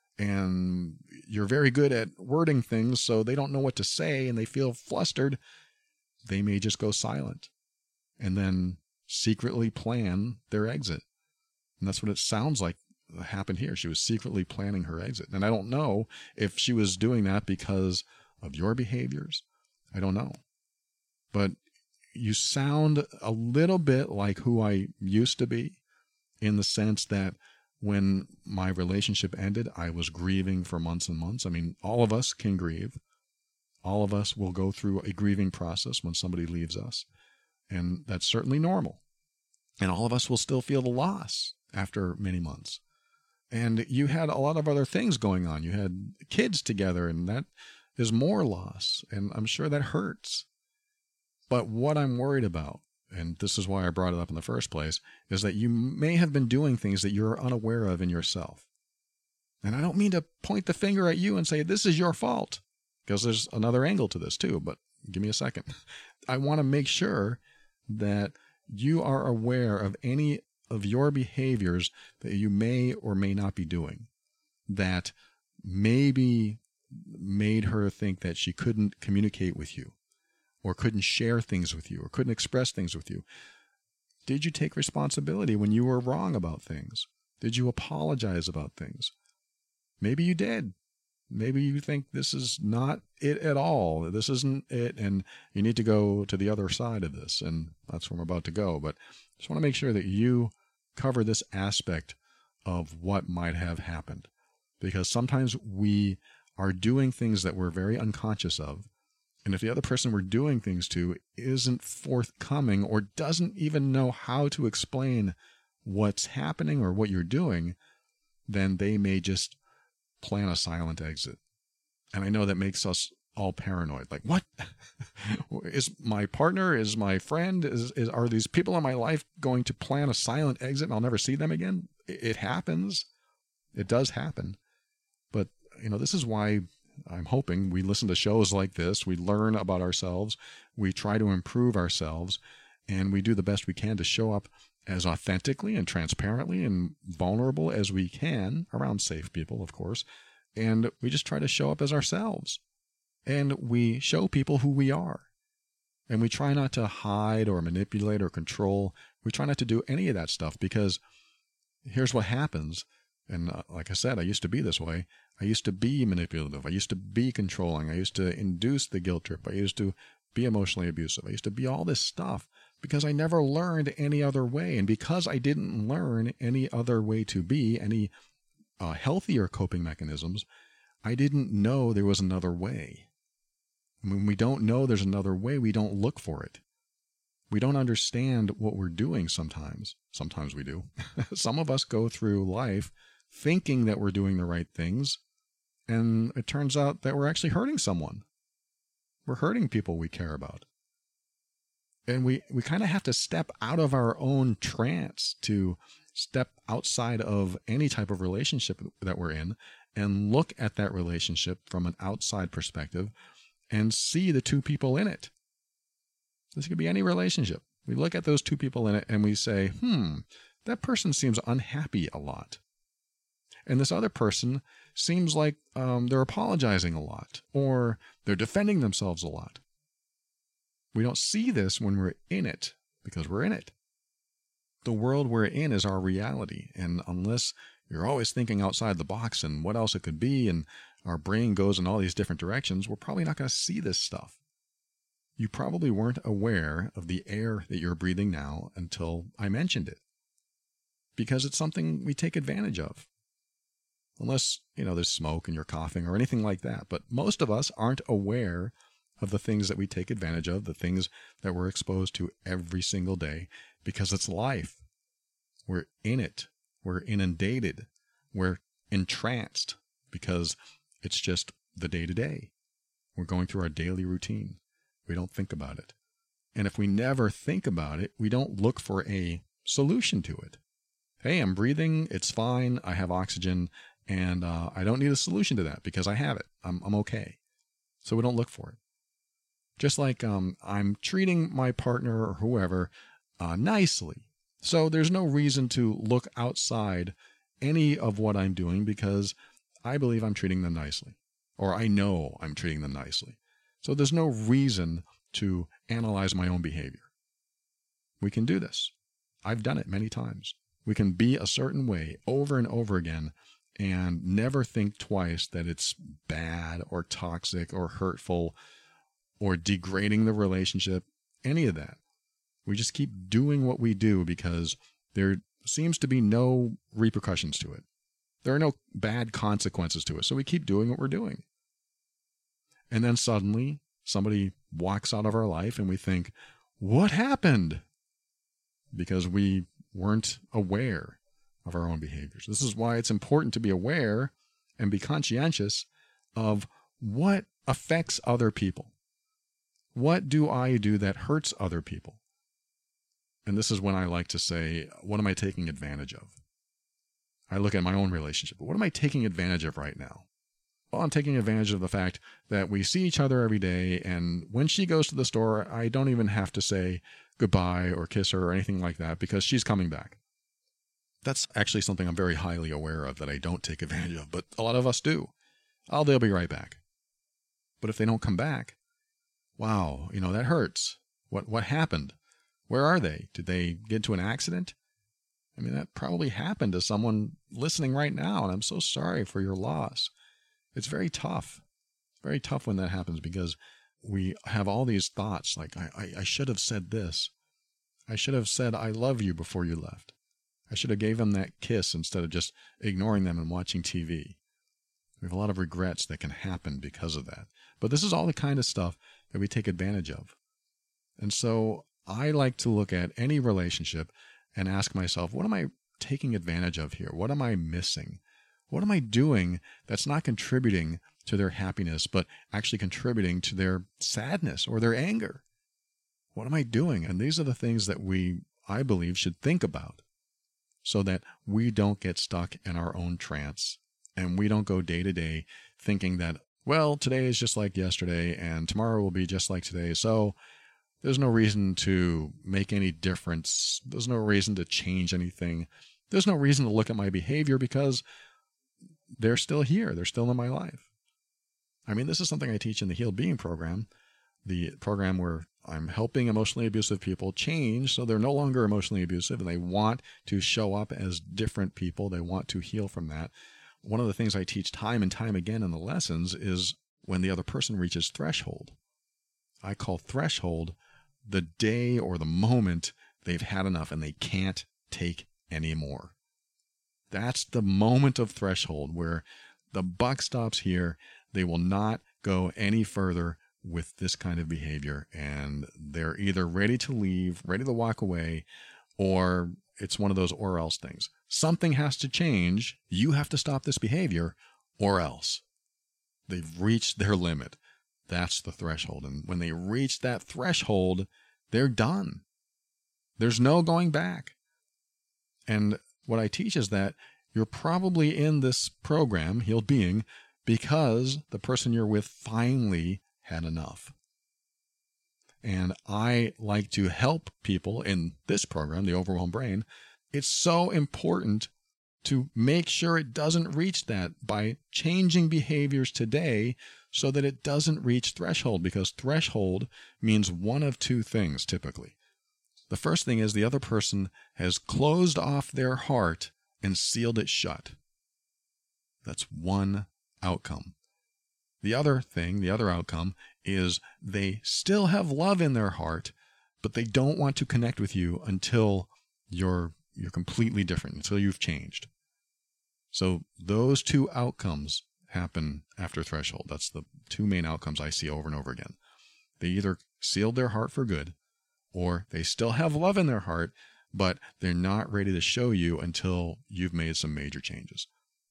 and you're very good at wording things so they don't know what to say and they feel flustered, they may just go silent and then secretly plan their exit. And that's what it sounds like happened here. She was secretly planning her exit. And I don't know if she was doing that because of your behaviors. I don't know. But you sound a little bit like who I used to be, in the sense that when my relationship ended, I was grieving for months and months. I mean, all of us can grieve. All of us will go through a grieving process when somebody leaves us. And that's certainly normal. And all of us will still feel the loss after many months. And you had a lot of other things going on. You had kids together, and that is more loss. And I'm sure that hurts. But what I'm worried about, and this is why I brought it up in the first place, is that you may have been doing things that you're unaware of in yourself. And I don't mean to point the finger at you and say, this is your fault, because there's another angle to this too, but give me a second. I want to make sure that you are aware of any of your behaviors that you may or may not be doing that maybe made her think that she couldn't communicate with you, or couldn't share things with you, or couldn't express things with you. Did you take responsibility when you were wrong about things? Did you apologize about things? Maybe you did. Maybe you think this is not it at all. This isn't it, and you need to go to the other side of this, and that's where I'm about to go. But I just want to make sure that you cover this aspect of what might have happened, because sometimes we are doing things that we're very unconscious of, and if the other person we're doing things to isn't forthcoming or doesn't even know how to explain what's happening or what you're doing, then they may just plan a silent exit. And I know that makes us all paranoid. Like, what? Is my partner, is my friend, is, is are these people in my life going to plan a silent exit and I'll never see them again? It happens. It does happen. But, you know, this is why I'm hoping we listen to shows like this. We learn about ourselves. We try to improve ourselves. And we do the best we can to show up as authentically and transparently and vulnerable as we can around safe people, of course. And we just try to show up as ourselves. And we show people who we are. And we try not to hide or manipulate or control. We try not to do any of that stuff, because here's what happens. And uh, like I said, I used to be this way. I used to be manipulative. I used to be controlling. I used to induce the guilt trip. I used to be emotionally abusive. I used to be all this stuff because I never learned any other way. And because I didn't learn any other way to be, any uh, healthier coping mechanisms, I didn't know there was another way. When we don't know there's another way, we don't look for it. We don't understand what we're doing sometimes. Sometimes we do. Some of us go through life thinking that we're doing the right things, and it turns out that we're actually hurting someone. We're hurting people we care about. And we, we kind of have to step out of our own trance to step outside of any type of relationship that we're in and look at that relationship from an outside perspective and see the two people in it. This could be any relationship. We look at those two people in it and we say, hmm, that person seems unhappy a lot. And this other person seems like um, they're apologizing a lot, or they're defending themselves a lot. We don't see this when we're in it, because we're in it. The world we're in is our reality. And unless you're always thinking outside the box and what else it could be, and our brain goes in all these different directions, we're probably not going to see this stuff. You probably weren't aware of the air that you're breathing now until I mentioned it, because it's something we take advantage of. Unless, you know, there's smoke and you're coughing or anything like that. But most of us aren't aware of the things that we take advantage of, the things that we're exposed to every single day, because it's life. We're in it. We're inundated. We're entranced because it's just the day-to-day. We're going through our daily routine. We don't think about it. And if we never think about it, we don't look for a solution to it. Hey, I'm breathing. It's fine. I have oxygen. And uh, I don't need a solution to that because I have it. I'm, I'm okay. So we don't look for it. Just like um, I'm treating my partner or whoever uh, nicely. So there's no reason to look outside any of what I'm doing because I believe I'm treating them nicely. Or I know I'm treating them nicely. So there's no reason to analyze my own behavior. We can do this. I've done it many times. We can be a certain way over and over again and never think twice that it's bad or toxic or hurtful or degrading the relationship, any of that. We just keep doing what we do because there seems to be no repercussions to it. There are no bad consequences to it, so we keep doing what we're doing. And then suddenly somebody walks out of our life and we think, what happened? Because we weren't aware of our own behaviors. This is why it's important to be aware and be conscientious of what affects other people. What do I do that hurts other people? And this is when I like to say, what am I taking advantage of? I look at my own relationship. What am I taking advantage of right now? Well, I'm taking advantage of the fact that we see each other every day, and when she goes to the store, I don't even have to say goodbye or kiss her or anything like that because she's coming back. That's actually something I'm very highly aware of that I don't take advantage of, but a lot of us do. Oh, they'll be right back. But if they don't come back, wow, you know, that hurts. What what happened? Where are they? Did they get into an accident? I mean, that probably happened to someone listening right now, and I'm so sorry for your loss. It's very tough. It's very tough when that happens because we have all these thoughts like, I, I, I should have said this. I should have said, I love you before you left. I should have gave them that kiss instead of just ignoring them and watching T V. We have a lot of regrets that can happen because of that. But this is all the kind of stuff that we take advantage of. And so I like to look at any relationship and ask myself, what am I taking advantage of here? What am I missing? What am I doing that's not contributing to their happiness, but actually contributing to their sadness or their anger? What am I doing? And these are the things that we, I believe, should think about so that we don't get stuck in our own trance and we don't go day to day thinking that, well, today is just like yesterday and tomorrow will be just like today. So there's no reason to make any difference. There's no reason to change anything. There's no reason to look at my behavior because they're still here. They're still in my life. I mean, this is something I teach in the Healed Being program, the program where I'm helping emotionally abusive people change so they're no longer emotionally abusive and they want to show up as different people. They want to heal from that. One of the things I teach time and time again in the lessons is when the other person reaches threshold. I call threshold the day or the moment they've had enough and they can't take any more. That's the moment of threshold where the buck stops here. They will not go any further with this kind of behavior, and they're either ready to leave, ready to walk away, or it's one of those or else things. Something has to change. You have to stop this behavior, or else. They've reached their limit. That's the threshold. And when they reach that threshold, they're done. There's no going back. And what I teach is that you're probably in this program, Healed Being, because the person you're with finally had enough. And I like to help people in this program, the Overwhelmed Brain. It's so important to make sure it doesn't reach that by changing behaviors today so that it doesn't reach threshold, because threshold means one of two things typically. The first thing is the other person has closed off their heart and sealed it shut. That's one outcome. The other thing, the other outcome, is they still have love in their heart, but they don't want to connect with you until you're you're completely different, until you've changed. So those two outcomes happen after threshold. That's the two main outcomes I see over and over again. They either sealed their heart for good, or they still have love in their heart, but they're not ready to show you until you've made some major changes.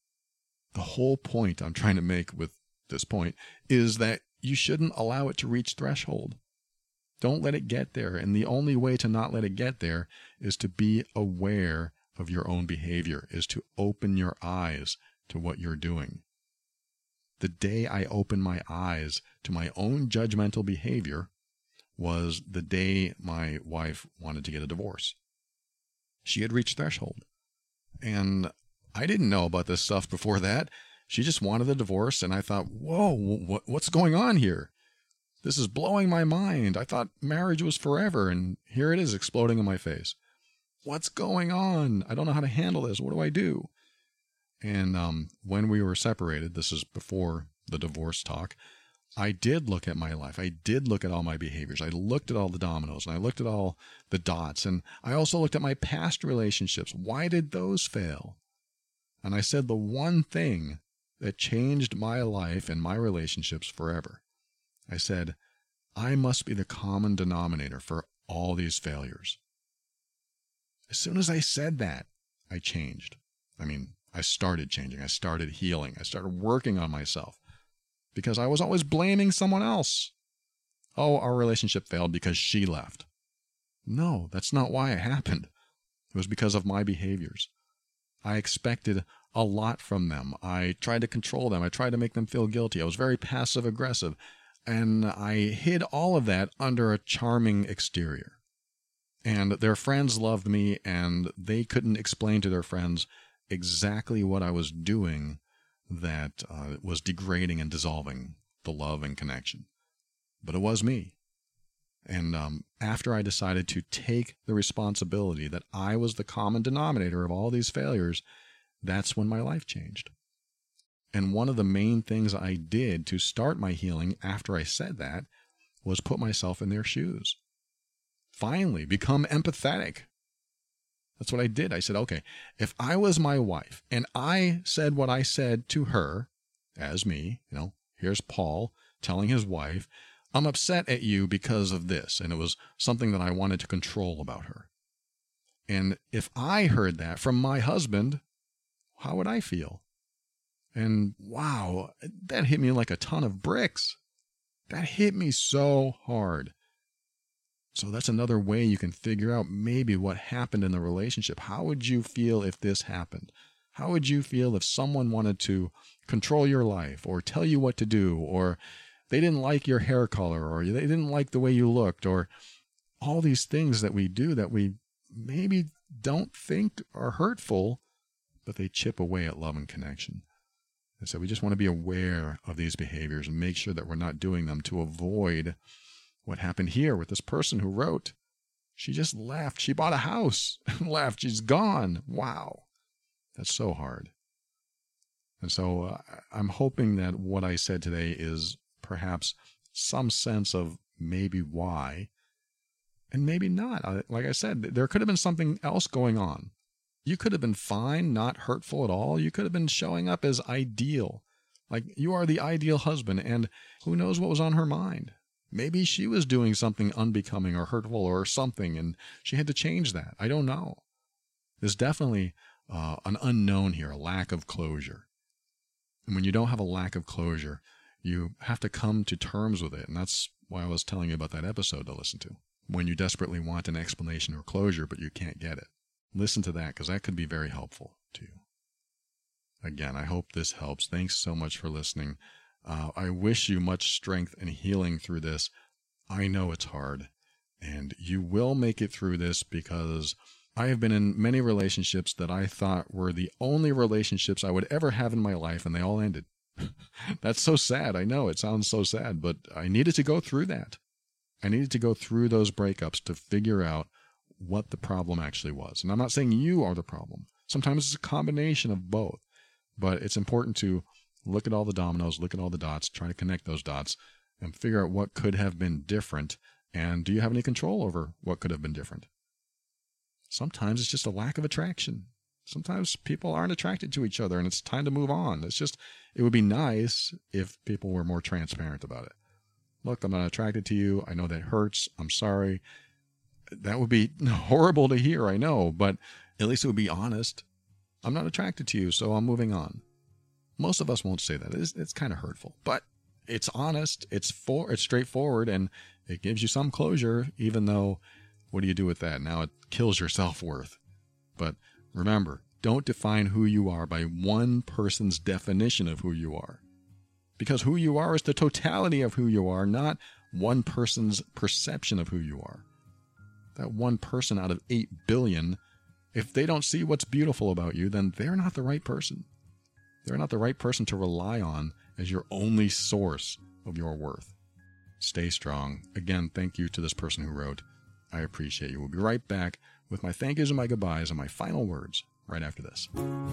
The whole point I'm trying to make with this point is that you shouldn't allow it to reach threshold. Don't let it get there. And the only way to not let it get there is to be aware of your own behavior, is to open your eyes to what you're doing. The day I opened my eyes to my own judgmental behavior was the day my wife wanted to get a divorce. She had reached threshold. And I didn't know about this stuff before that. She just wanted a divorce, and I thought, whoa, what, what's going on here? This is blowing my mind. I thought marriage was forever, and here it is exploding in my face. What's going on? I don't know how to handle this. What do I do? And um, when we were separated, this is before the divorce talk, I did look at my life. I did look at all my behaviors. I looked at all the dominoes, and I looked at all the dots, and I also looked at my past relationships. Why did those fail? And I said the one thing that changed my life and my relationships forever. I said, I must be the common denominator for all these failures. As soon as I said that, I changed. I mean, I started changing. I started healing. I started working on myself because I was always blaming someone else. Oh, our relationship failed because she left. No, that's not why it happened. It was because of my behaviors. I expected a lot from them. I tried to control them. I tried to make them feel guilty. I was very passive aggressive. And I hid all of that under a charming exterior. And their friends loved me, and they couldn't explain to their friends exactly what I was doing that uh, was degrading and dissolving the love and connection. But it was me. And um, after I decided to take the responsibility that I was the common denominator of all these failures, that's when my life changed. And one of the main things I did to start my healing after I said that was put myself in their shoes. Finally, become empathetic. That's what I did. I said, okay, if I was my wife and I said what I said to her, as me, you know, here's Paul telling his wife, I'm upset at you because of this. And it was something that I wanted to control about her. And if I heard that from my husband, how would I feel? And wow, that hit me like a ton of bricks. That hit me so hard. So that's another way you can figure out maybe what happened in the relationship. How would you feel if this happened? How would you feel if someone wanted to control your life or tell you what to do, or they didn't like your hair color, or they didn't like the way you looked, or all these things that we do that we maybe don't think are hurtful, but they chip away at love and connection. And so we just want to be aware of these behaviors and make sure that we're not doing them to avoid what happened here with this person who wrote. She just left. She bought a house and left. She's gone. Wow. That's so hard. And so uh, I'm hoping that what I said today is perhaps some sense of maybe why, and maybe not. Like I said, there could have been something else going on. You could have been fine, not hurtful at all. You could have been showing up as ideal. Like you are the ideal husband, and who knows what was on her mind. Maybe she was doing something unbecoming or hurtful or something, and she had to change that. I don't know. There's definitely uh, an unknown here, a lack of closure. And when you don't have a lack of closure, you have to come to terms with it. And that's why I was telling you about that episode to listen to. When you desperately want an explanation or closure, but you can't get it. Listen to that, because that could be very helpful to you. Again, I hope this helps. Thanks so much for listening. Uh, I wish you much strength and healing through this. I know it's hard, and you will make it through this, because I have been in many relationships that I thought were the only relationships I would ever have in my life, and they all ended. That's so sad. I know it sounds so sad, but I needed to go through that. I needed to go through those breakups to figure out what the problem actually was. And I'm not saying you are the problem. Sometimes it's a combination of both, but it's important to look at all the dominoes, look at all the dots, try to connect those dots, and figure out what could have been different. And do you have any control over what could have been different? Sometimes it's just a lack of attraction. Sometimes people aren't attracted to each other, and it's time to move on. It's just, it would be nice if people were more transparent about it. Look, I'm not attracted to you. I know that hurts. I'm sorry. That would be horrible to hear, I know, but at least it would be honest. I'm not attracted to you, so I'm moving on. Most of us won't say that. It's, it's kind of hurtful, but it's honest. It's for, it's straightforward, and it gives you some closure, even though, what do you do with that? Now it kills your self-worth. But remember, don't define who you are by one person's definition of who you are. Because who you are is the totality of who you are, not one person's perception of who you are. That one person out of eight billion, if they don't see what's beautiful about you, then they're not the right person. They're not the right person to rely on as your only source of your worth. Stay strong. Again, thank you to this person who wrote. I appreciate you. We'll be right back with my thank yous and my goodbyes and my final words right after this.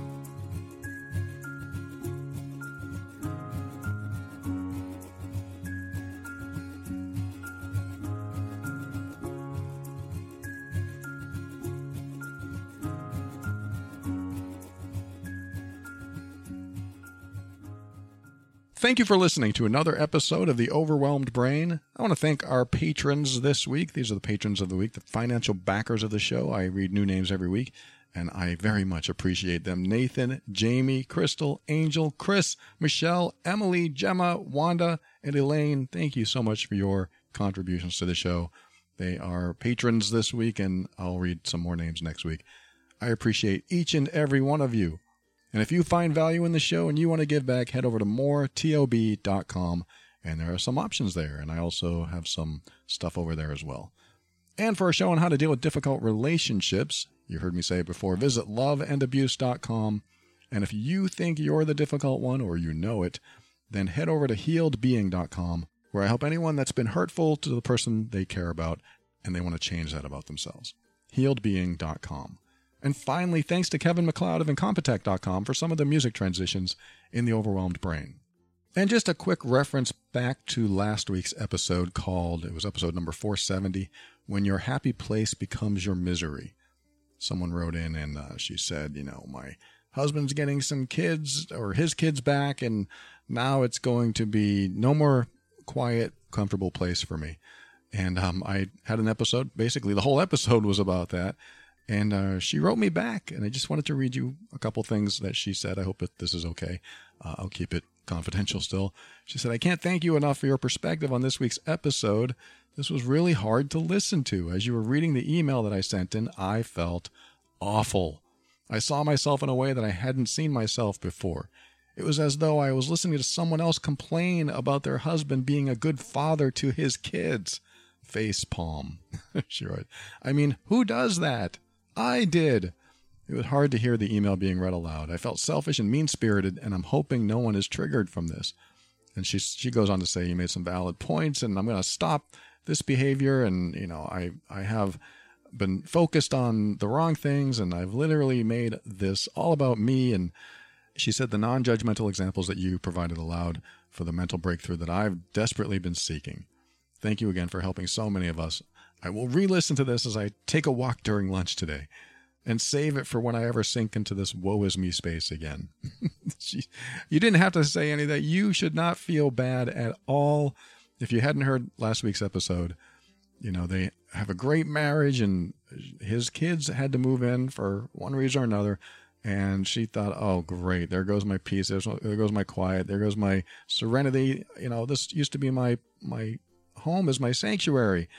Thank you for listening to another episode of The Overwhelmed Brain. I want to thank our patrons this week. These are the patrons of the week, the financial backers of the show. I read new names every week, and I very much appreciate them. Nathan, Jamie, Crystal, Angel, Chris, Michelle, Emily, Gemma, Wanda, and Elaine. Thank you so much for your contributions to the show. They are patrons this week, and I'll read some more names next week. I appreciate each and every one of you. And if you find value in the show and you want to give back, head over to more tob dot com, and there are some options there. And I also have some stuff over there as well. And for a show on how to deal with difficult relationships, you heard me say it before, visit love and abuse dot com. And if you think you're the difficult one or you know it, then head over to healed being dot com, where I help anyone that's been hurtful to the person they care about and they want to change that about themselves. healed being dot com. And finally, thanks to Kevin MacLeod of Incompetech dot com for some of the music transitions in The Overwhelmed Brain. And just a quick reference back to last week's episode called, it was episode number four seventy, When Your Happy Place Becomes Your Misery. Someone wrote in and uh, she said, you know, my husband's getting some kids or his kids back, and now it's going to be no more quiet, comfortable place for me. And um, I had an episode, basically the whole episode was about that. And uh, she wrote me back, and I just wanted to read you a couple things that she said. I hope that this is okay. Uh, I'll keep it confidential still. She said, I can't thank you enough for your perspective on this week's episode. This was really hard to listen to. As you were reading the email that I sent in, I felt awful. I saw myself in a way that I hadn't seen myself before. It was as though I was listening to someone else complain about their husband being a good father to his kids. Face palm. She wrote, I mean, who does that? I did. It was hard to hear the email being read aloud. I felt selfish and mean-spirited, and I'm hoping no one is triggered from this. And she she goes on to say, you made some valid points, and I'm going to stop this behavior. And, you know, I, I have been focused on the wrong things, and I've literally made this all about me. And she said the non-judgmental examples that you provided allowed for the mental breakthrough that I've desperately been seeking. Thank you again for helping so many of us. I will re-listen to this as I take a walk during lunch today and save it for when I ever sink into this woe is me space again. She, you didn't have to say any of that. You should not feel bad at all. If you hadn't heard last week's episode, you know, they have a great marriage, and his kids had to move in for one reason or another. And she thought, oh, great, there goes my peace. There's, there goes my quiet. There goes my serenity. You know, this used to be my, my home is my sanctuary.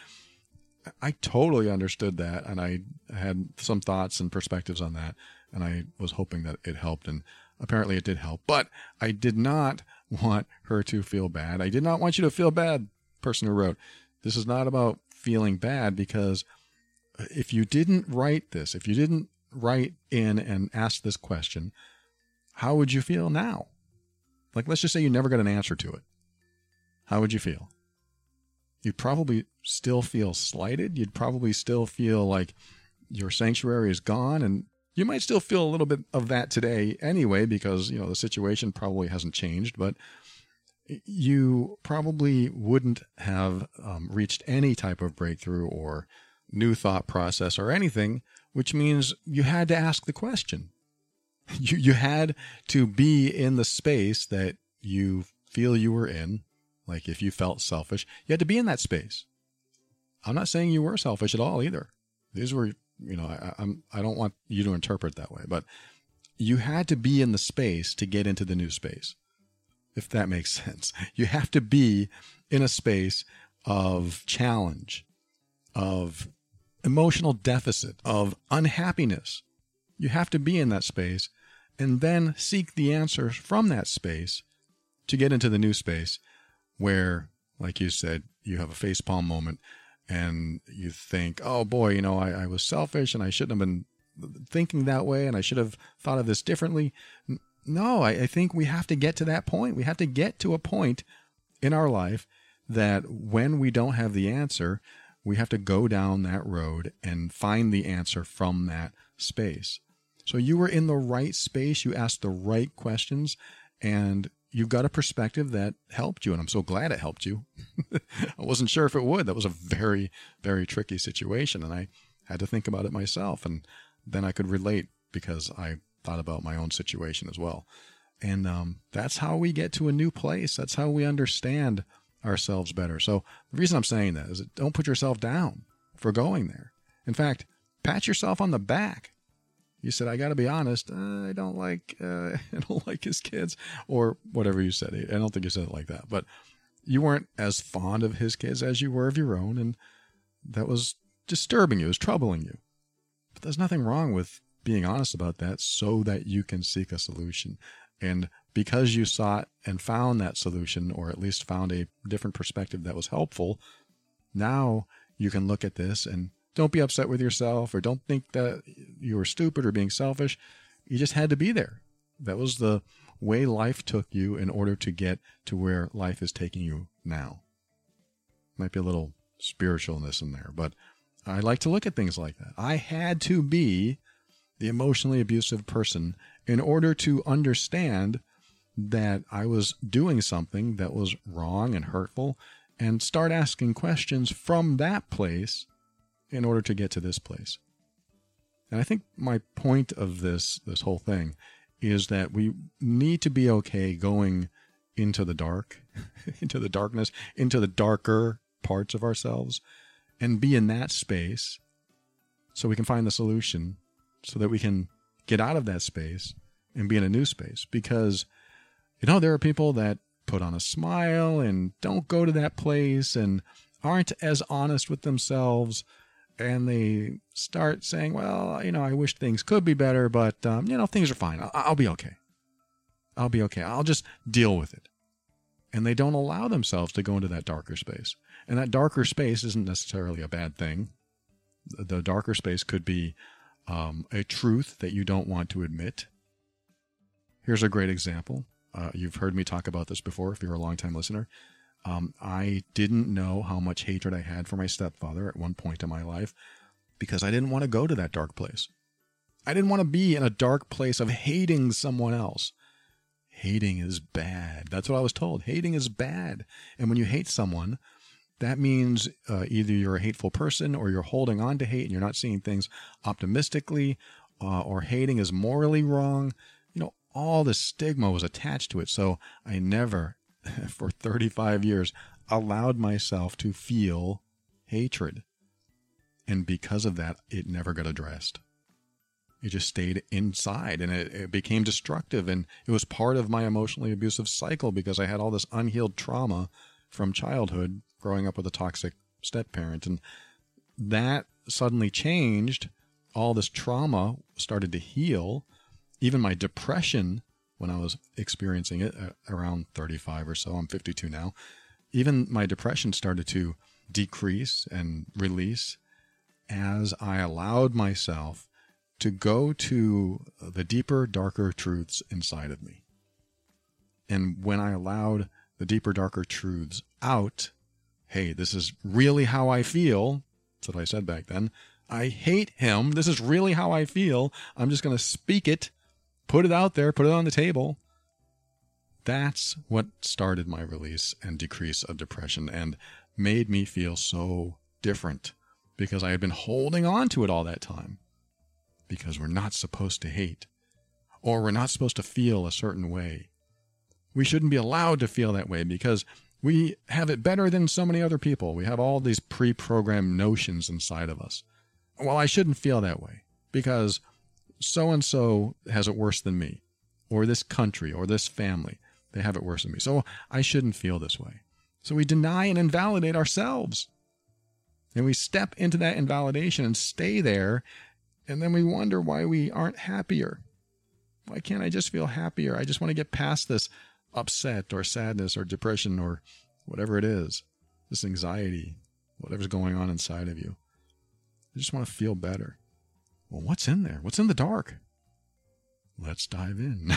I totally understood that, and I had some thoughts and perspectives on that, and I was hoping that it helped, and apparently it did help. But I did not want her to feel bad. I did not want you to feel bad, person who wrote. This is not about feeling bad, because if you didn't write this, if you didn't write in and ask this question, how would you feel now? Like, let's just say you never got an answer to it. How would you feel? You'd probably still feel slighted. You'd probably still feel like your sanctuary is gone. And you might still feel a little bit of that today anyway, because, you know, the situation probably hasn't changed. But you probably wouldn't have um, reached any type of breakthrough or new thought process or anything, which means you had to ask the question. You, you had to be in the space that you feel you were in. Like if you felt selfish, you had to be in that space. I'm not saying you were selfish at all either. These were, you know, I, I'm, I don't want you to interpret that way, but you had to be in the space to get into the new space, if that makes sense. You have to be in a space of challenge, of emotional deficit, of unhappiness. You have to be in that space and then seek the answers from that space to get into the new space, where, like you said, you have a facepalm moment and you think, oh boy, you know, I, I was selfish and I shouldn't have been thinking that way and I should have thought of this differently. No, I, I think we have to get to that point. We have to get to a point in our life that when we don't have the answer, we have to go down that road and find the answer from that space. So you were in the right space. You asked the right questions, and you've got a perspective that helped you, and I'm so glad it helped you. I wasn't sure if it would. That was a very, very tricky situation, and I had to think about it myself, and then I could relate because I thought about my own situation as well. And um, that's how we get to a new place. That's how we understand ourselves better. So the reason I'm saying that is that don't put yourself down for going there. In fact, pat yourself on the back. You said, I got to be honest, uh, I don't like uh, I don't like his kids, or whatever you said. I don't think you said it like that, but you weren't as fond of his kids as you were of your own, and that was disturbing you, it was troubling you. But there's nothing wrong with being honest about that so that you can seek a solution. And because you sought and found that solution, or at least found a different perspective that was helpful, now you can look at this and don't be upset with yourself, or don't think that you were stupid or being selfish. You just had to be there. That was the way life took you in order to get to where life is taking you now. Might be a little spiritualness in there, but I like to look at things like that. I had to be the emotionally abusive person in order to understand that I was doing something that was wrong and hurtful, and start asking questions from that place in order to get to this place. And I think my point of this, this whole thing is that we need to be okay going into the dark, into the darkness, into the darker parts of ourselves, and be in that space so we can find the solution so that we can get out of that space and be in a new space. Because, you know, there are people that put on a smile and don't go to that place and aren't as honest with themselves. And they start saying, well, you know, I wish things could be better, but, um, you know, things are fine. I'll, I'll be okay. I'll be okay. I'll just deal with it. And they don't allow themselves to go into that darker space. And that darker space isn't necessarily a bad thing. The darker space could be um, a truth that you don't want to admit. Here's a great example. Uh, you've heard me talk about this before if you're a longtime listener. Um, I didn't know how much hatred I had for my stepfather at one point in my life because I didn't want to go to that dark place. I didn't want to be in a dark place of hating someone else. Hating is bad. That's what I was told. Hating is bad. And when you hate someone, that means uh, either you're a hateful person or you're holding on to hate and you're not seeing things optimistically, uh, or hating is morally wrong. You know, all the stigma was attached to it. So I never, for thirty-five years, allowed myself to feel hatred. And because of that, it never got addressed. It just stayed inside and it, it became destructive. And it was part of my emotionally abusive cycle because I had all this unhealed trauma from childhood growing up with a toxic step-parent. And that suddenly changed. All this trauma started to heal. Even my depression, when I was experiencing it uh, around thirty-five or so, I'm fifty-two now, even my depression started to decrease and release as I allowed myself to go to the deeper, darker truths inside of me. And when I allowed the deeper, darker truths out, hey, this is really how I feel. That's what I said back then. I hate him. This is really how I feel. I'm just going to speak it, put it out there, put it on the table. That's what started my release and decrease of depression and made me feel so different because I had been holding on to it all that time. Because we're not supposed to hate, or we're not supposed to feel a certain way. We shouldn't be allowed to feel that way because we have it better than so many other people. We have all these pre-programmed notions inside of us. Well, I shouldn't feel that way because so-and-so has it worse than me, or this country, or this family. They have it worse than me. So I shouldn't feel this way. So we deny and invalidate ourselves. And we step into that invalidation and stay there. And then we wonder why we aren't happier. Why can't I just feel happier? I just want to get past this upset or sadness or depression or whatever it is, this anxiety, whatever's going on inside of you. I just want to feel better. Well, what's in there? What's in the dark? Let's dive in.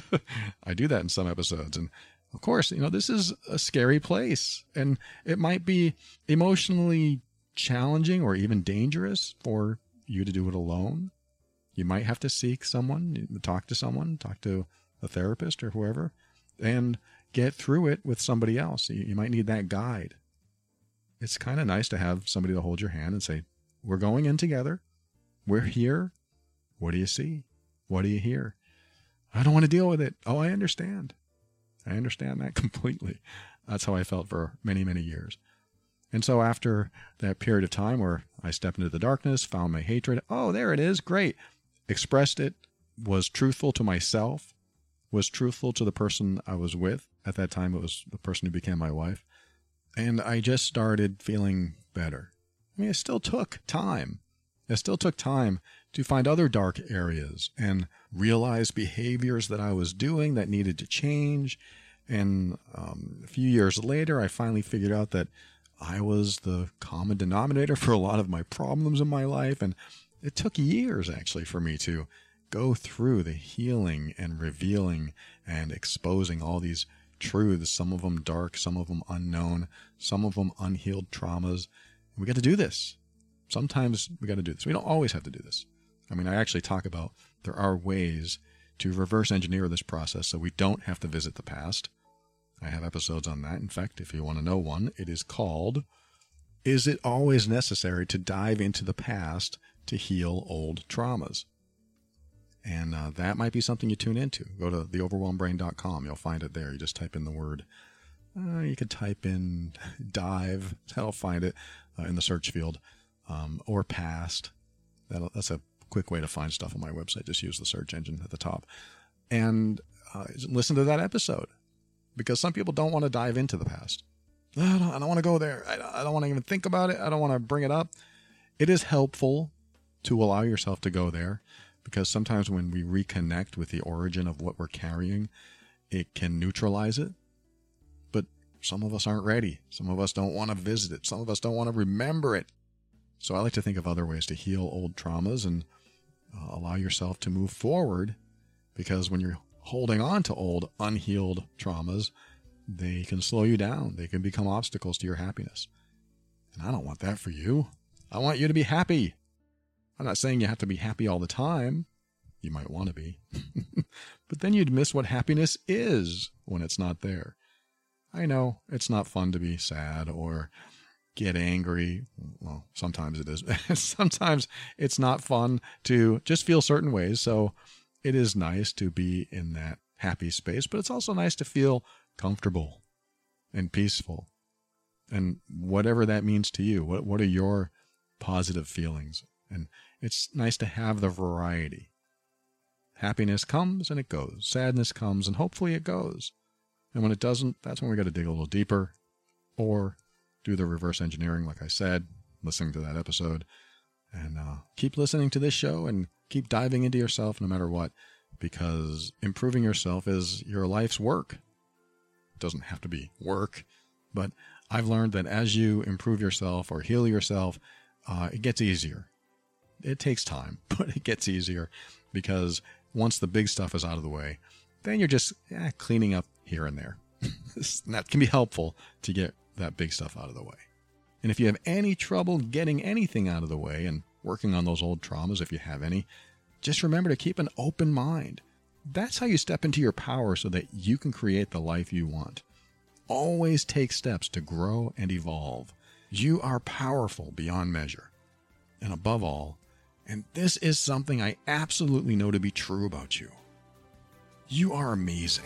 I do that in some episodes. And of course, you know, this is a scary place and it might be emotionally challenging or even dangerous for you to do it alone. You might have to seek someone, talk to someone, talk to a therapist or whoever, and get through it with somebody else. You, you might need that guide. It's kind of nice to have somebody to hold your hand and say, we're going in together. We're here. What do you see? What do you hear? I don't want to deal with it. Oh, I understand. I understand that completely. That's how I felt for many, many years. And so after that period of time where I stepped into the darkness, found my hatred, oh, there it is, great. Expressed it, was truthful to myself, was truthful to the person I was with. At that time, it was the person who became my wife. And I just started feeling better. I mean, it still took time. It still took time to find other dark areas and realize behaviors that I was doing that needed to change. And um, a few years later, I finally figured out that I was the common denominator for a lot of my problems in my life. And it took years, actually, for me to go through the healing and revealing and exposing all these truths, some of them dark, some of them unknown, some of them unhealed traumas. We got to do this. Sometimes we got to do this. We don't always have to do this. I mean, I actually talk about there are ways to reverse engineer this process so we don't have to visit the past. I have episodes on that. In fact, if you want to know one, it is called, Is It Always Necessary to Dive into the Past to Heal Old Traumas? And uh, that might be something you tune into. Go to the overwhelmed brain dot com. You'll find it there. You just type in the word. Uh, you could type in dive. That'll find it uh, in the search field. Um, or past. That'll, that's a quick way to find stuff on my website. Just use the search engine at the top. And uh, listen to that episode. Because some people don't want to dive into the past. I don't, I don't want to go there. I, I don't want to even think about it. I don't want to bring it up. It is helpful to allow yourself to go there, because sometimes when we reconnect with the origin of what we're carrying, it can neutralize it. But some of us aren't ready. Some of us don't want to visit it. Some of us don't want to remember it. So I like to think of other ways to heal old traumas and uh, allow yourself to move forward, because when you're holding on to old, unhealed traumas, they can slow you down. They can become obstacles to your happiness. And I don't want that for you. I want you to be happy. I'm not saying you have to be happy all the time. You might want to be. But then you'd miss what happiness is when it's not there. I know it's not fun to be sad or get angry. Well, sometimes it is. Sometimes it's not fun to just feel certain ways. So it is nice to be in that happy space, but it's also nice to feel comfortable and peaceful. And whatever that means to you, what what are your positive feelings? And it's nice to have the variety. Happiness comes and it goes. Sadness comes and hopefully it goes. And when it doesn't, that's when we got to dig a little deeper or do the reverse engineering, like I said, listening to that episode. And uh, keep listening to this show and keep diving into yourself no matter what, because improving yourself is your life's work. It doesn't have to be work, but I've learned that as you improve yourself or heal yourself, uh, it gets easier. It takes time, but it gets easier, because once the big stuff is out of the way, then you're just eh, cleaning up here and there. And that can be helpful to get that big stuff out of the way. And if you have any trouble getting anything out of the way and working on those old traumas, if you have any, just remember to keep an open mind. That's how you step into your power so that you can create the life you want. Always take steps to grow and evolve. You are powerful beyond measure. And above all, and this is something I absolutely know to be true about you, you are amazing.